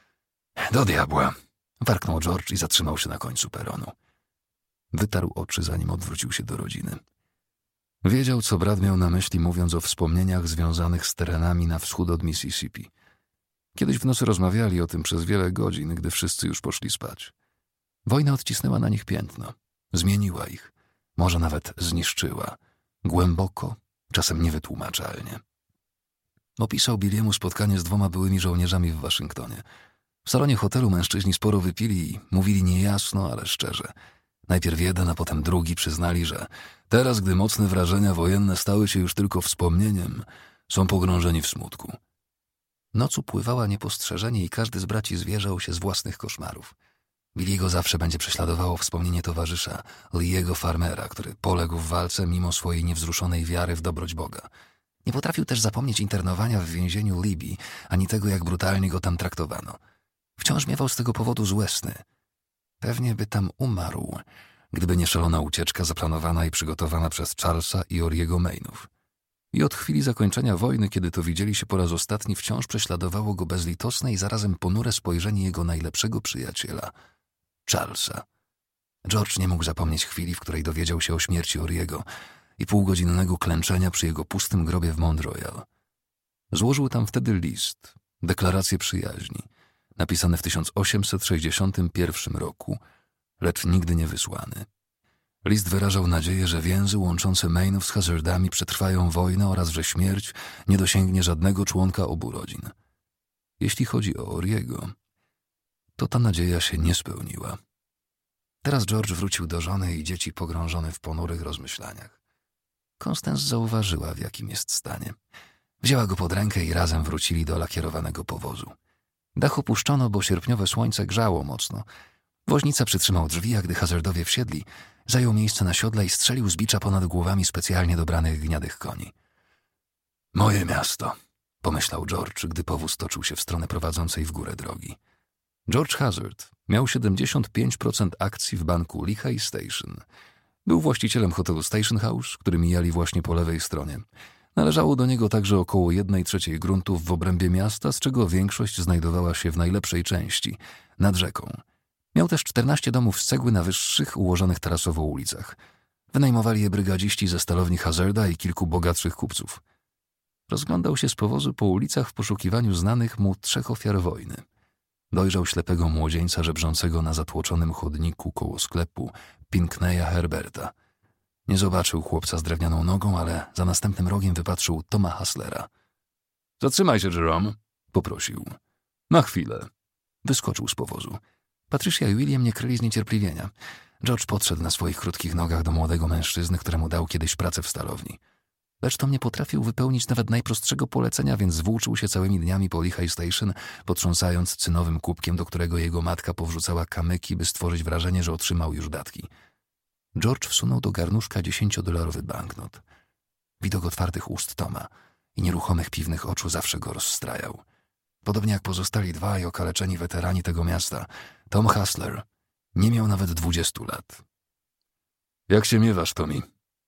Do diabła! Warknął George i zatrzymał się na końcu peronu. Wytarł oczy, zanim odwrócił się do rodziny. Wiedział, co brat miał na myśli, mówiąc o wspomnieniach związanych z terenami na wschód od Mississippi. Kiedyś w nocy rozmawiali o tym przez wiele godzin, gdy wszyscy już poszli spać. Wojna odcisnęła na nich piętno. Zmieniła ich. Może nawet zniszczyła. Głęboko, czasem niewytłumaczalnie. Opisał Billiemu spotkanie z 2 byłymi żołnierzami w Waszyngtonie. W salonie hotelu mężczyźni sporo wypili i mówili niejasno, ale szczerze. Najpierw jeden, a potem drugi przyznali, że teraz, gdy mocne wrażenia wojenne stały się już tylko wspomnieniem, są pogrążeni w smutku. Noc upływała niepostrzeżenie i każdy z braci zwierzał się z własnych koszmarów. Billiego zawsze będzie prześladowało wspomnienie towarzysza, Lee'ego Farmera, który poległ w walce mimo swojej niewzruszonej wiary w dobroć Boga. Nie potrafił też zapomnieć internowania w więzieniu Libby, ani tego, jak brutalnie go tam traktowano. Wciąż miewał z tego powodu złe sny. Pewnie by tam umarł, gdyby nie szalona ucieczka zaplanowana i przygotowana przez Charlesa i Oriego Mainów. I od chwili zakończenia wojny, kiedy to widzieli się po raz ostatni, wciąż prześladowało go bezlitosne i zarazem ponure spojrzenie jego najlepszego przyjaciela, Charlesa. George nie mógł zapomnieć chwili, w której dowiedział się o śmierci Oriego i półgodzinnego klęczenia przy jego pustym grobie w Mount Royal. Złożył tam wtedy list, deklarację przyjaźni, napisany w 1861 roku, lecz nigdy nie wysłany. List wyrażał nadzieję, że więzy łączące Mainów z Hazardami przetrwają wojnę oraz że śmierć nie dosięgnie żadnego członka obu rodzin. Jeśli chodzi o Oriego, to ta nadzieja się nie spełniła. Teraz George wrócił do żony i dzieci pogrążony w ponurych rozmyślaniach. Constance zauważyła, w jakim jest stanie. Wzięła go pod rękę i razem wrócili do lakierowanego powozu. Dach opuszczono, bo sierpniowe słońce grzało mocno. Woźnica przytrzymał drzwi, a gdy Hazardowie wsiedli, zajął miejsce na siodle i strzelił z bicza ponad głowami specjalnie dobranych gniadych koni. Moje miasto, pomyślał George, gdy powóz toczył się w stronę prowadzącej w górę drogi. George Hazard miał 75% akcji w banku Lehigh Station. Był właścicielem hotelu Station House, który mijali właśnie po lewej stronie. Należało do niego także około 1/3 gruntów w obrębie miasta, z czego większość znajdowała się w najlepszej części, nad rzeką. Miał też 14 domów z cegły na wyższych, ułożonych tarasowo ulicach. Wynajmowali je brygadziści ze stalowni Hazarda i kilku bogatszych kupców. Rozglądał się z powozu po ulicach w poszukiwaniu znanych mu 3 ofiar wojny. Dojrzał ślepego młodzieńca żebrzącego na zatłoczonym chodniku koło sklepu Pinckneya Herberta. Nie zobaczył chłopca z drewnianą nogą, ale za następnym rogiem wypatrzył Toma Haslera. — Zatrzymaj się, Jerome — poprosił. — Na chwilę. Wyskoczył z powozu. Patricia i William nie kryli zniecierpliwienia. George podszedł na swoich krótkich nogach do młodego mężczyzny, któremu dał kiedyś pracę w stalowni. Lecz Tom nie potrafił wypełnić nawet najprostszego polecenia, więc zwłóczył się całymi dniami po Lehigh Station, potrząsając cynowym kubkiem, do którego jego matka powrzucała kamyki, by stworzyć wrażenie, że otrzymał już datki. George wsunął do garnuszka 10-dolarowy banknot. Widok otwartych ust Toma i nieruchomych piwnych oczu zawsze go rozstrajał. Podobnie jak pozostali 2 okaleczeni weterani tego miasta, Tom Hasler nie miał nawet 20 lat. — Jak się miewasz, Tommy?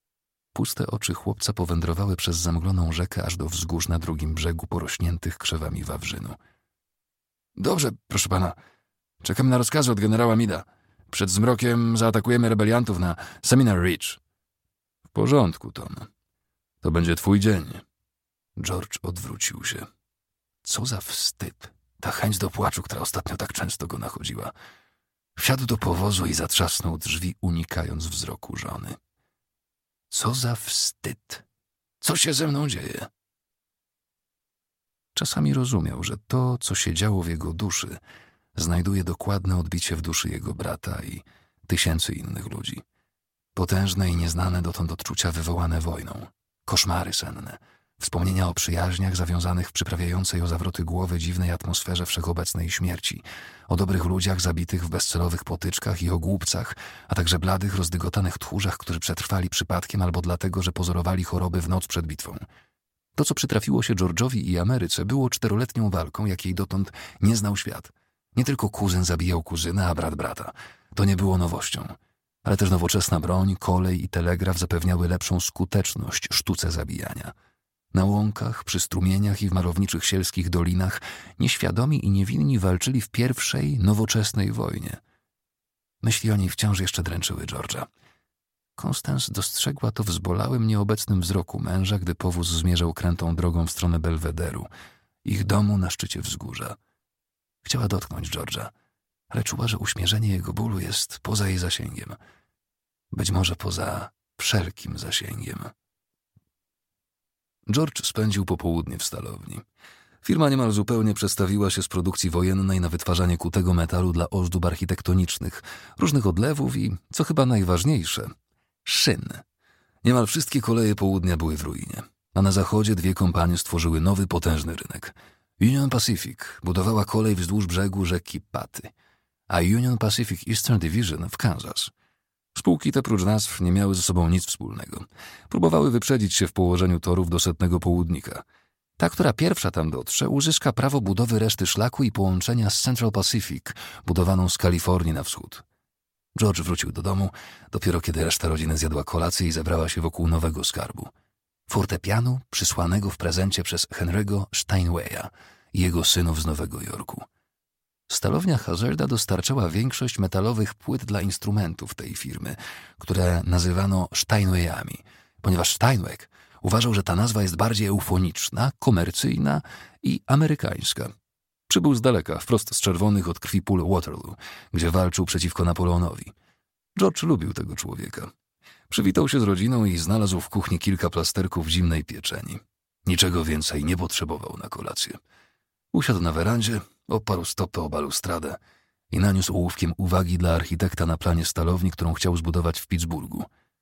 Puste oczy chłopca powędrowały przez zamgloną rzekę aż do wzgórz na drugim brzegu porośniętych krzewami wawrzynu. Dobrze, proszę pana. Czekam na rozkazy od generała Mida. Przed zmrokiem zaatakujemy rebeliantów na Seminar Ridge. W porządku, Tom. To będzie twój dzień. George odwrócił się. Co za wstyd. Ta chęć do płaczu, która ostatnio tak często go nachodziła. Wsiadł do powozu i zatrzasnął drzwi, unikając wzroku żony. Co za wstyd. Co się ze mną dzieje? Czasami rozumiał, że to, co się działo w jego duszy, znajduje dokładne odbicie w duszy jego brata i tysięcy innych ludzi. Potężne i nieznane dotąd odczucia wywołane wojną, koszmary senne, wspomnienia o przyjaźniach zawiązanych w przyprawiającej o zawroty głowy dziwnej atmosferze wszechobecnej śmierci, o dobrych ludziach zabitych w bezcelowych potyczkach i o głupcach, a także bladych, rozdygotanych tchórzach, którzy przetrwali przypadkiem albo dlatego, że pozorowali choroby w noc przed bitwą. To, co przytrafiło się George'owi i Ameryce, było 4-letnią walką, jakiej dotąd nie znał świat. Nie tylko kuzyn zabijał kuzyna, a brat brata. To nie było nowością. Ale też nowoczesna broń, kolej i telegraf zapewniały lepszą skuteczność sztuce zabijania. Na łąkach, przy strumieniach i w malowniczych sielskich dolinach nieświadomi i niewinni walczyli w pierwszej, nowoczesnej wojnie. Myśli o niej wciąż jeszcze dręczyły George'a. Constance dostrzegła to w zbolałym, nieobecnym wzroku męża, gdy powóz zmierzał krętą drogą w stronę Belwederu, ich domu na szczycie wzgórza. Chciała dotknąć George'a, ale czuła, że uśmierzenie jego bólu jest poza jej zasięgiem. Być może poza wszelkim zasięgiem. George spędził popołudnie w stalowni. Firma niemal zupełnie przestawiła się z produkcji wojennej na wytwarzanie kutego metalu dla ozdób architektonicznych, różnych odlewów i, co chyba najważniejsze, szyn. Niemal wszystkie koleje południa były w ruinie, a na zachodzie 2 kompanie stworzyły nowy, potężny rynek. Union Pacific budowała kolej wzdłuż brzegu rzeki Paty, a Union Pacific Eastern Division w Kansas. Spółki te prócz nazw nie miały ze sobą nic wspólnego. Próbowały wyprzedzić się w położeniu torów do 100. południka. Ta, która pierwsza tam dotrze, uzyska prawo budowy reszty szlaku i połączenia z Central Pacific, budowaną z Kalifornii na wschód. George wrócił do domu, dopiero kiedy reszta rodziny zjadła kolację i zebrała się wokół nowego skarbu. Fortepianu przysłanego w prezencie przez Henry'ego Steinwaya i jego synów z Nowego Jorku. Stalownia Hazarda dostarczała większość metalowych płyt dla instrumentów tej firmy, które nazywano Steinwayami, ponieważ Steinweg uważał, że ta nazwa jest bardziej eufoniczna, komercyjna i amerykańska. Przybył z daleka, wprost z czerwonych od krwi pól Waterloo, gdzie walczył przeciwko Napoleonowi. George lubił tego człowieka. Przywitał się z rodziną i znalazł w kuchni kilka plasterków zimnej pieczeni. Niczego więcej nie potrzebował na kolację. Usiadł na werandzie, oparł stopę o balustradę i naniósł ołówkiem uwagi dla architekta na planie stalowni, którą chciał zbudować w Pittsburghu.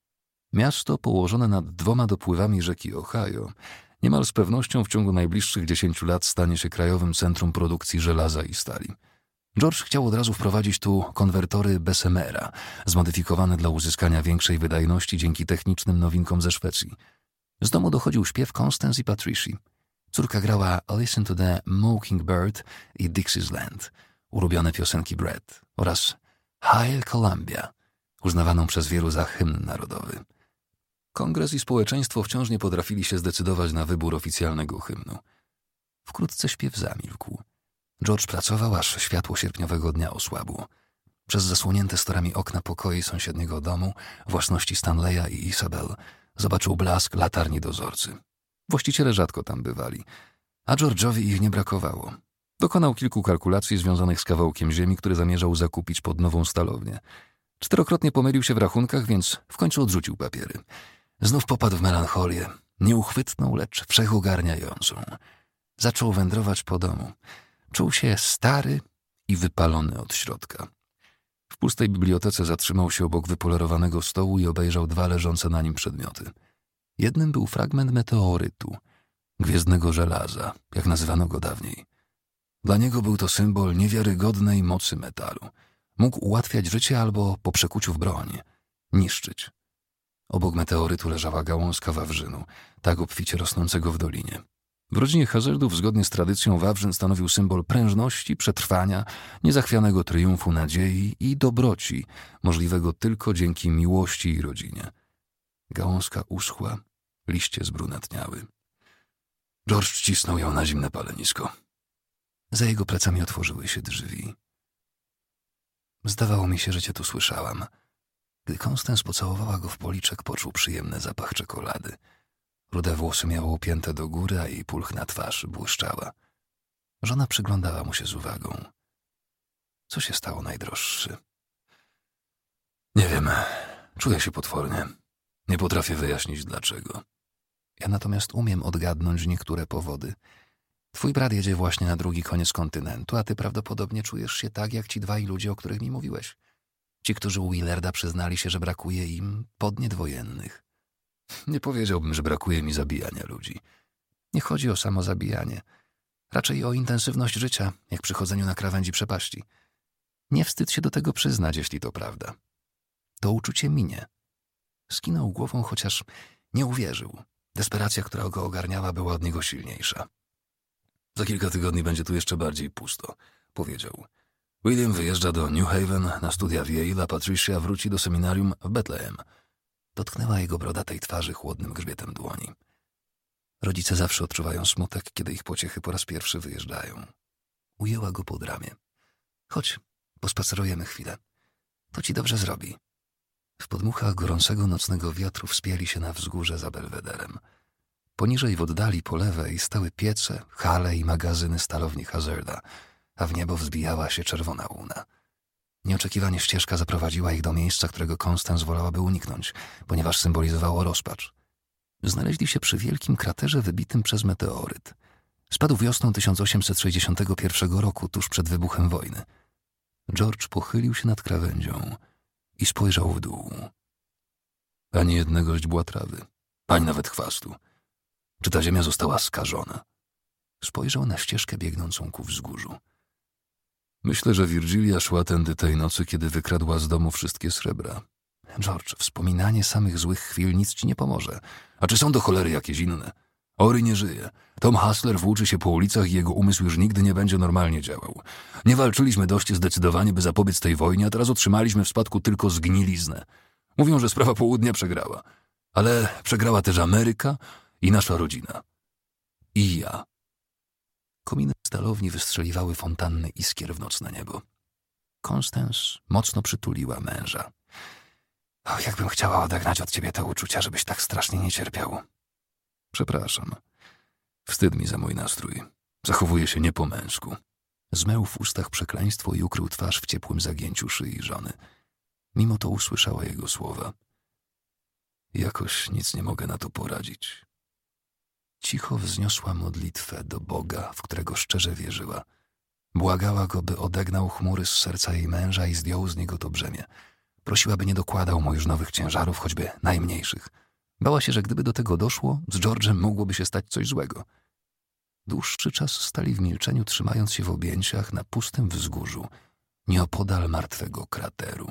Miasto położone nad 2 dopływami rzeki Ohio niemal z pewnością w ciągu najbliższych 10 lat stanie się krajowym centrum produkcji żelaza i stali. George chciał od razu wprowadzić tu konwertory Bessemera, zmodyfikowane dla uzyskania większej wydajności dzięki technicznym nowinkom ze Szwecji. Z domu dochodził śpiew Constance i Patricia. Córka grała Listen to the Mockingbird i Dixie's Land, ulubione piosenki Brett, oraz Hail Columbia, uznawaną przez wielu za hymn narodowy. Kongres i społeczeństwo wciąż nie potrafili się zdecydować na wybór oficjalnego hymnu. Wkrótce śpiew zamilkł. George pracował, aż światło sierpniowego dnia osłabło. Przez zasłonięte storami okna pokoi sąsiedniego domu, własności Stanleya i Isabel, zobaczył blask latarni dozorcy. Właściciele rzadko tam bywali, a George'owi ich nie brakowało. Dokonał kilku kalkulacji związanych z kawałkiem ziemi, który zamierzał zakupić pod nową stalownię. 4-krotnie pomylił się w rachunkach, więc w końcu odrzucił papiery. Znów popadł w melancholię, nieuchwytną, lecz wszechogarniającą. Zaczął wędrować po domu. Czuł się stary i wypalony od środka. W pustej bibliotece zatrzymał się obok wypolerowanego stołu i obejrzał 2 leżące na nim przedmioty. Jednym był fragment meteorytu, gwiezdnego żelaza, jak nazywano go dawniej. Dla niego był to symbol niewiarygodnej mocy metalu. Mógł ułatwiać życie albo, po przekuciu w broń, niszczyć. Obok meteorytu leżała gałązka wawrzynu, tak obficie rosnącego w dolinie. W rodzinie Hazardów, zgodnie z tradycją, wawrzyn stanowił symbol prężności, przetrwania, niezachwianego triumfu nadziei i dobroci, możliwego tylko dzięki miłości i rodzinie. Gałązka uschła, liście zbrunatniały. George cisnął ją na zimne palenisko. Za jego plecami otworzyły się drzwi. Zdawało mi się, że cię tu słyszałam. Gdy Constance pocałowała go w policzek, poczuł przyjemny zapach czekolady. Rude włosy miało upięte do góry, a jej pulchna twarz błyszczała. Żona przyglądała mu się z uwagą. Co się stało, najdroższy? Nie wiem. Czuję się potwornie. Nie potrafię wyjaśnić dlaczego. Ja natomiast umiem odgadnąć niektóre powody. Twój brat jedzie właśnie na drugi koniec kontynentu, a ty prawdopodobnie czujesz się tak, jak ci dwaj ludzie, o których mi mówiłeś. Ci, którzy u Willarda przyznali się, że brakuje im podniet wojennych. Nie powiedziałbym, że brakuje mi zabijania ludzi. Nie chodzi o samo zabijanie. Raczej o intensywność życia, jak przy chodzeniu na krawędzi przepaści. Nie wstydź się do tego przyznać, jeśli to prawda. To uczucie minie. Skinął głową, chociaż nie uwierzył. Desperacja, która go ogarniała, była od niego silniejsza. Za kilka tygodni będzie tu jeszcze bardziej pusto, powiedział. William wyjeżdża do New Haven na studia w Yale, a Patricia wróci do seminarium w Bethlehem. Dotknęła jego brodatej twarzy chłodnym grzbietem dłoni. Rodzice zawsze odczuwają smutek, kiedy ich pociechy po raz pierwszy wyjeżdżają. Ujęła go pod ramię. Chodź, pospacerujemy chwilę. To ci dobrze zrobi. W podmuchach gorącego nocnego wiatru wspięli się na wzgórze za Belwederem. Poniżej w oddali po lewej stały piece, hale i magazyny stalowni Hazarda, a w niebo wzbijała się czerwona łuna. Nieoczekiwanie ścieżka zaprowadziła ich do miejsca, którego Constance wolałaby uniknąć, ponieważ symbolizowało rozpacz. Znaleźli się przy wielkim kraterze wybitym przez meteoryt. Spadł wiosną 1861 roku, tuż przed wybuchem wojny. George pochylił się nad krawędzią i spojrzał w dół. Ani jednego źdźbła trawy, ani nawet chwastu. Czy ta ziemia została skażona? Spojrzał na ścieżkę biegnącą ku wzgórzu. Myślę, że Virgilia szła tędy tej nocy, kiedy wykradła z domu wszystkie srebra. George, wspominanie samych złych chwil nic ci nie pomoże. A czy są do cholery jakieś inne? Ory nie żyje. Tom Hassler włóczy się po ulicach i jego umysł już nigdy nie będzie normalnie działał. Nie walczyliśmy dość zdecydowanie, by zapobiec tej wojnie, a teraz otrzymaliśmy w spadku tylko zgniliznę. Mówią, że sprawa południa przegrała. Ale przegrała też Ameryka i nasza rodzina. I ja. Kominy stalowni wystrzeliwały fontanny iskier w nocne niebo. Constance mocno przytuliła męża. Och, jakbym chciała odegnać od ciebie te uczucia, żebyś tak strasznie nie cierpiał. Przepraszam. Wstyd mi za mój nastrój. Zachowuję się nie po męsku. Zmył w ustach przekleństwo i ukrył twarz w ciepłym zagięciu szyi żony. Mimo to usłyszała jego słowa. Jakoś nic nie mogę na to poradzić. Cicho wzniosła modlitwę do Boga, w którego szczerze wierzyła. Błagała go, by odegnał chmury z serca jej męża i zdjął z niego to brzemię. Prosiła, by nie dokładał mu już nowych ciężarów, choćby najmniejszych. Bała się, że gdyby do tego doszło, z George'em mogłoby się stać coś złego. Dłuższy czas stali w milczeniu, trzymając się w objęciach na pustym wzgórzu, nieopodal martwego krateru.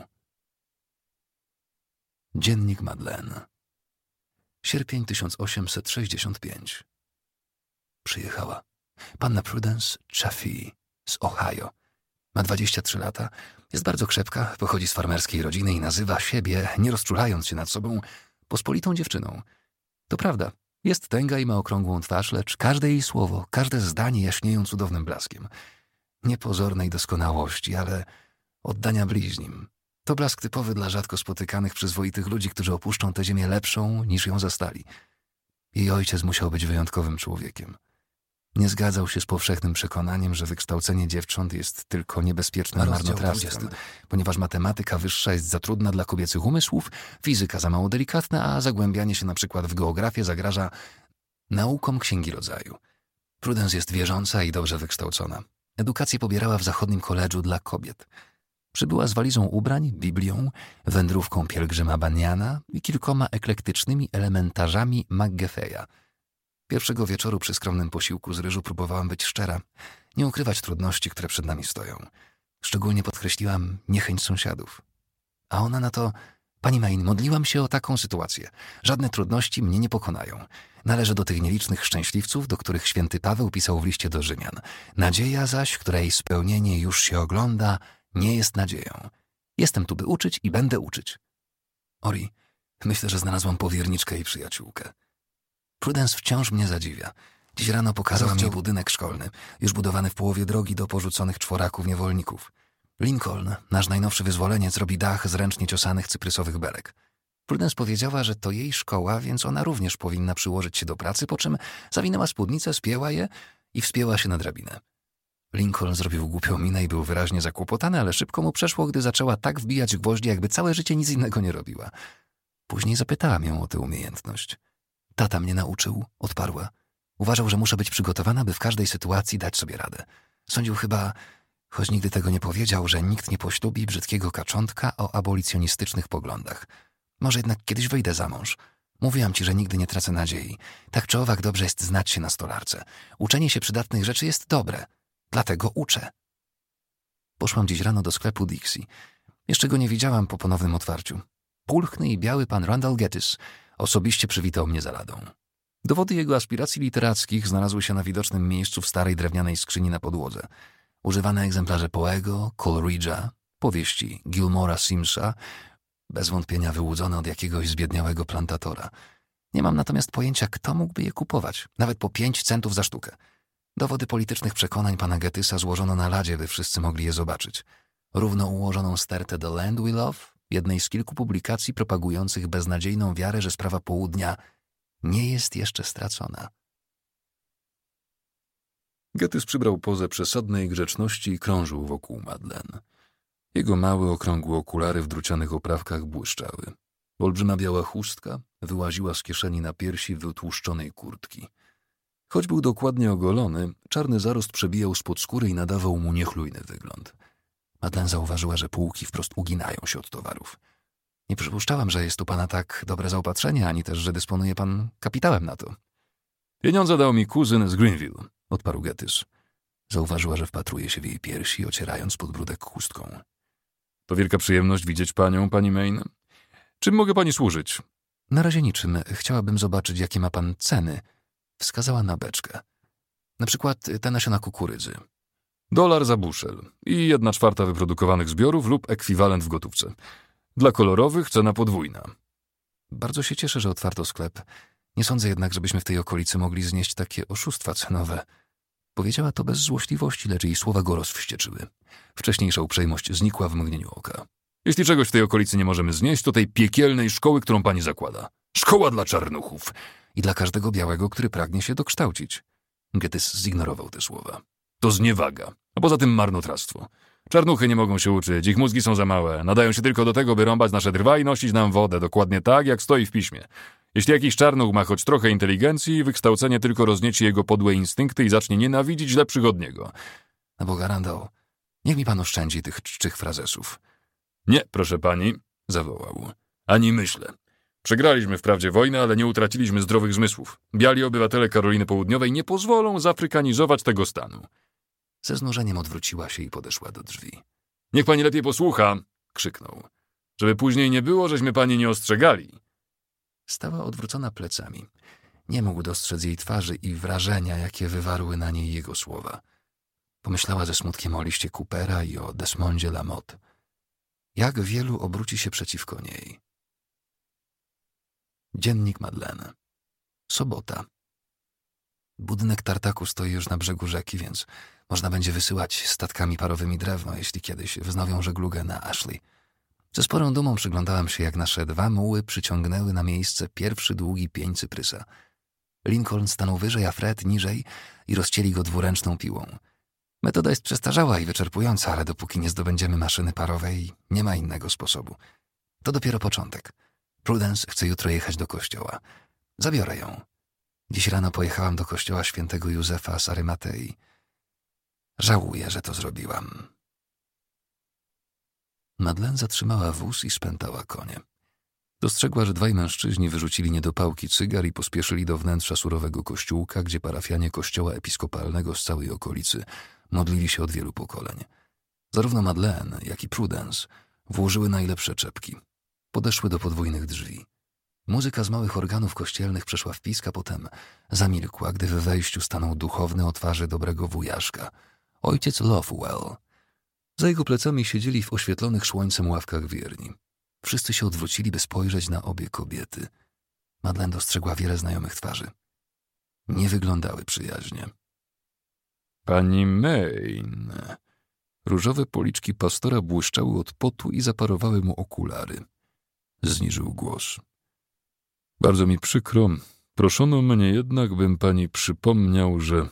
Dziennik Madeleine. Sierpień 1865. Przyjechała. Panna Prudence Chaffee z Ohio. Ma 23 lata, jest bardzo krzepka, pochodzi z farmerskiej rodziny i nazywa siebie, nie rozczulając się nad sobą, pospolitą dziewczyną. To prawda, jest tęga i ma okrągłą twarz, lecz każde jej słowo, każde zdanie jaśnieją cudownym blaskiem. Nie pozornej doskonałości, ale oddania bliźnim. To blask typowy dla rzadko spotykanych przyzwoitych ludzi, którzy opuszczą tę ziemię lepszą, niż ją zastali. Jej ojciec musiał być wyjątkowym człowiekiem. Nie zgadzał się z powszechnym przekonaniem, że wykształcenie dziewcząt jest tylko niebezpiecznym marnotrawstwem, ponieważ matematyka wyższa jest za trudna dla kobiecych umysłów, fizyka za mało delikatna, a zagłębianie się na przykład w geografię zagraża naukom Księgi Rodzaju. Prudence jest wierząca i dobrze wykształcona. Edukację pobierała w zachodnim koledżu dla kobiet. Przybyła z walizą ubrań, Biblią, wędrówką pielgrzyma Baniana i kilkoma eklektycznymi elementarzami McGuffeya. Pierwszego wieczoru przy skromnym posiłku z ryżu próbowałam być szczera, nie ukrywać trudności, które przed nami stoją. Szczególnie podkreśliłam niechęć sąsiadów. A ona na to: Pani Main, modliłam się o taką sytuację. Żadne trudności mnie nie pokonają. Należę do tych nielicznych szczęśliwców, do których święty Paweł pisał w liście do Rzymian. Nadzieja zaś, której spełnienie już się ogląda, nie jest nadzieją. Jestem tu, by uczyć i będę uczyć. Ori, Myślę, że znalazłam powierniczkę i przyjaciółkę. Prudence wciąż mnie zadziwia. Dziś rano pokazała mi budynek szkolny, już budowany w połowie drogi do porzuconych czworaków niewolników. Lincoln, nasz najnowszy wyzwoleniec, robi dach z ręcznie ciosanych cyprysowych belek. Prudence powiedziała, że to jej szkoła, więc ona również powinna przyłożyć się do pracy, po czym zawinęła spódnicę, spięła je i wspięła się na drabinę. Lincoln zrobił głupią minę i był wyraźnie zakłopotany, ale szybko mu przeszło, gdy zaczęła tak wbijać gwoździe, jakby całe życie nic innego nie robiła. Później zapytałam ją o tę umiejętność. Tata mnie nauczył, odparła. Uważał, że muszę być przygotowana, by w każdej sytuacji dać sobie radę. Sądził chyba, choć nigdy tego nie powiedział, że nikt nie poślubi brzydkiego kaczątka o abolicjonistycznych poglądach. Może jednak kiedyś wyjdę za mąż. Mówiłam ci, że nigdy nie tracę nadziei. Tak czy owak dobrze jest znać się na stolarce. Uczenie się przydatnych rzeczy jest dobre. Dlatego uczę. Poszłam dziś rano do sklepu Dixie. Jeszcze go nie widziałam po ponownym otwarciu. Pulchny i biały pan Randall Gettys osobiście przywitał mnie za ladą. Dowody jego aspiracji literackich znalazły się na widocznym miejscu w starej drewnianej skrzyni na podłodze. Używane egzemplarze Poego, Coleridge'a, powieści Gilmora Simsa, bez wątpienia wyłudzone od jakiegoś zbiedniałego plantatora. Nie mam natomiast pojęcia, kto mógłby je kupować, nawet po 5 centów za sztukę. Dowody politycznych przekonań pana Gettysa złożono na ladzie, by wszyscy mogli je zobaczyć. Równo ułożoną stertę The Land We Love, jednej z kilku publikacji propagujących beznadziejną wiarę, że sprawa południa nie jest jeszcze stracona. Gettys przybrał pozę przesadnej grzeczności i krążył wokół Madeleine. Jego małe, okrągłe okulary w drucianych oprawkach błyszczały. Olbrzyma biała chustka wyłaziła z kieszeni na piersi wytłuszczonej kurtki. Choć był dokładnie ogolony, czarny zarost przebijał spod skóry i nadawał mu niechlujny wygląd. Madeleine zauważyła, że półki wprost uginają się od towarów. Nie przypuszczałam, że jest u pana tak dobre zaopatrzenie, ani też, że dysponuje pan kapitałem na to. Pieniądze dał mi kuzyn z Greenville, odparł Gettys. Zauważyła, że wpatruje się w jej piersi, ocierając podbródek chustką. To wielka przyjemność widzieć panią, pani Main. Czym mogę pani służyć? Na razie niczym. Chciałabym zobaczyć, jakie ma pan ceny. Wskazała na beczkę. Na przykład te nasiona kukurydzy. $1 za buszel i 1/4 wyprodukowanych zbiorów lub ekwiwalent w gotówce. Dla kolorowych cena podwójna. Bardzo się cieszę, że otwarto sklep. Nie sądzę jednak, żebyśmy w tej okolicy mogli znieść takie oszustwa cenowe. Powiedziała to bez złośliwości, lecz jej słowa go rozwścieczyły. Wcześniejsza uprzejmość znikła w mgnieniu oka. Jeśli czegoś w tej okolicy nie możemy znieść, to tej piekielnej szkoły, którą pani zakłada. Szkoła dla czarnuchów. I dla każdego białego, który pragnie się dokształcić. Gettys zignorował te słowa. To zniewaga, a poza tym marnotrawstwo. Czarnuchy nie mogą się uczyć, ich mózgi są za małe, nadają się tylko do tego, by rąbać nasze drwa i nosić nam wodę, dokładnie tak, jak stoi w piśmie. Jeśli jakiś czarnuch ma choć trochę inteligencji, wykształcenie tylko roznieci jego podłe instynkty i zacznie nienawidzić lepszych od niego. Na Boga, Randall, niech mi pan oszczędzi tych czczych frazesów. Nie, proszę pani, zawołał. Ani myślę. Przegraliśmy wprawdzie wojnę, ale nie utraciliśmy zdrowych zmysłów. Biali obywatele Karoliny Południowej nie pozwolą zafrykanizować tego stanu. Ze znużeniem odwróciła się i podeszła do drzwi. Niech pani lepiej posłucha, krzyknął. Żeby później nie było, żeśmy pani nie ostrzegali. Stała odwrócona plecami. Nie mógł dostrzec jej twarzy i wrażenia, jakie wywarły na niej jego słowa. Pomyślała ze smutkiem o liście Coopera i o Desmondzie Lamotte. Jak wielu obróci się przeciwko niej. Dziennik Madeleine. Sobota. Budynek tartaku stoi już na brzegu rzeki, więc można będzie wysyłać statkami parowymi drewno, jeśli kiedyś wznowią żeglugę na Ashley. Ze sporą dumą przyglądałem się, jak nasze 2 muły przyciągnęły na miejsce pierwszy długi pień cyprysa. Lincoln stanął wyżej, a Fred niżej i rozcięli go dwuręczną piłą. Metoda jest przestarzała i wyczerpująca, ale dopóki nie zdobędziemy maszyny parowej, nie ma innego sposobu. To dopiero początek. Prudence chce jutro jechać do kościoła. Zabiorę ją. Dziś rano pojechałam do kościoła świętego Józefa z Arymatei. Żałuję, że to zrobiłam. Madeleine zatrzymała wóz i spętała konie. Dostrzegła, że 2 mężczyźni wyrzucili niedopałki cygar i pospieszyli do wnętrza surowego kościółka, gdzie parafianie kościoła episkopalnego z całej okolicy modlili się od wielu pokoleń. Zarówno Madeleine, jak i Prudence włożyły najlepsze czepki. Podeszły do podwójnych drzwi. Muzyka z małych organów kościelnych przeszła w pisk, a potem zamilkła, gdy we wejściu stanął duchowny o twarzy dobrego wujaszka, ojciec Lovewell. Za jego plecami siedzieli w oświetlonych słońcem ławkach wierni. Wszyscy się odwrócili, by spojrzeć na obie kobiety. Madeleine dostrzegła wiele znajomych twarzy. Nie wyglądały przyjaźnie. Pani Main. Różowe policzki pastora błyszczały od potu i zaparowały mu okulary. Zniżył głos. Bardzo mi przykro. Proszono mnie jednak, bym pani przypomniał, że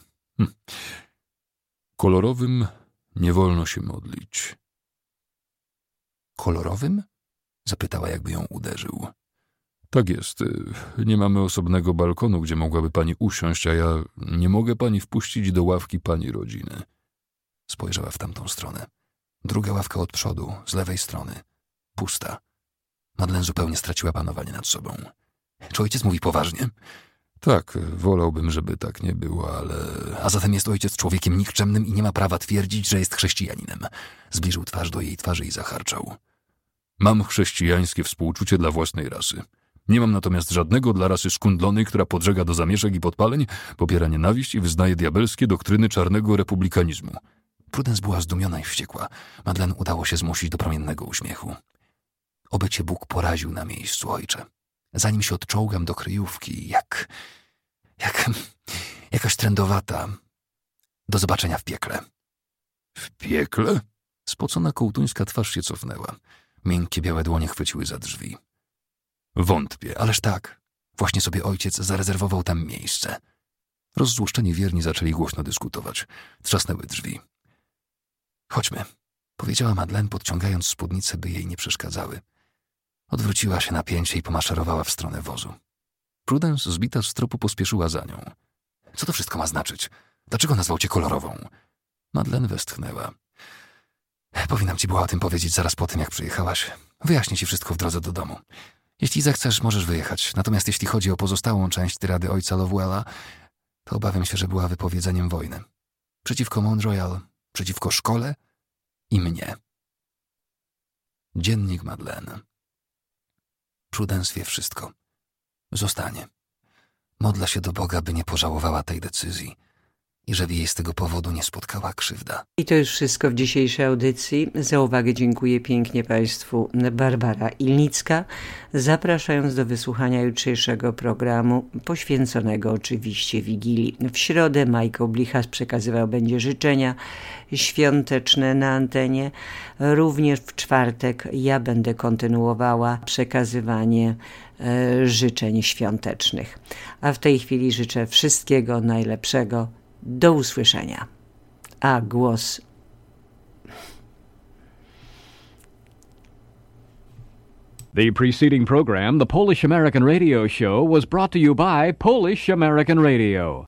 kolorowym nie wolno się modlić. Kolorowym? Zapytała, jakby ją uderzył. Tak jest. Nie mamy osobnego balkonu, gdzie mogłaby pani usiąść, a ja nie mogę pani wpuścić do ławki pani rodziny. Spojrzała w tamtą stronę. Druga ławka od przodu, z lewej strony. Pusta. Madeleine zupełnie straciła panowanie nad sobą. Czy ojciec mówi poważnie? Tak, wolałbym, żeby tak nie było, ale... A zatem jest ojciec człowiekiem nikczemnym i nie ma prawa twierdzić, że jest chrześcijaninem. Zbliżył twarz do jej twarzy i zacharczał. Mam chrześcijańskie współczucie dla własnej rasy. Nie mam natomiast żadnego dla rasy skundlonej, która podżega do zamieszek i podpaleń, popiera nienawiść i wyznaje diabelskie doktryny czarnego republikanizmu. Prudence była zdumiona i wściekła. Madeleine udało się zmusić do promiennego uśmiechu. Oby cię Bóg poraził na miejscu, ojcze. Zanim się odczołgam do kryjówki, jakaś trędowata. Do zobaczenia w piekle. W piekle? Spocona kołtuńska twarz się cofnęła. Miękkie białe dłonie chwyciły za drzwi. Wątpię, ależ tak. Właśnie sobie ojciec zarezerwował tam miejsce. Rozzłuszczeni wierni zaczęli głośno dyskutować. Trzasnęły drzwi. Chodźmy, powiedziała Madeleine, podciągając spódnice, by jej nie przeszkadzały. Odwróciła się na pięcie i pomaszerowała w stronę wozu. Prudence, zbita z tropu, pospieszyła za nią. Co to wszystko ma znaczyć? Dlaczego nazwał cię kolorową? Madeleine westchnęła. Powinnam ci była o tym powiedzieć zaraz po tym, jak przyjechałaś. Wyjaśnię ci wszystko w drodze do domu. Jeśli zechcesz, możesz wyjechać. Natomiast jeśli chodzi o pozostałą część tyrady ojca Lovewella, to obawiam się, że była wypowiedzeniem wojny. Przeciwko Mount Royal, przeciwko szkole i mnie. Dziennik Madeleine. Prudence wie wszystko. Zostanie. Modla się do Boga, by nie pożałowała tej decyzji i żeby jej z tego powodu nie spotkała krzywda. I to już wszystko w dzisiejszej audycji. Za uwagę dziękuję pięknie Państwu Barbara Ilnicka, zapraszając do wysłuchania jutrzejszego programu, poświęconego oczywiście Wigilii. W środę Michael Blichas przekazywał będzie życzenia świąteczne na antenie. Również w czwartek ja będę kontynuowała przekazywanie życzeń świątecznych. A w tej chwili życzę wszystkiego najlepszego. Do usłyszenia. A głos... The preceding program, the Polish American Radio Show, was brought to you by Polish American Radio.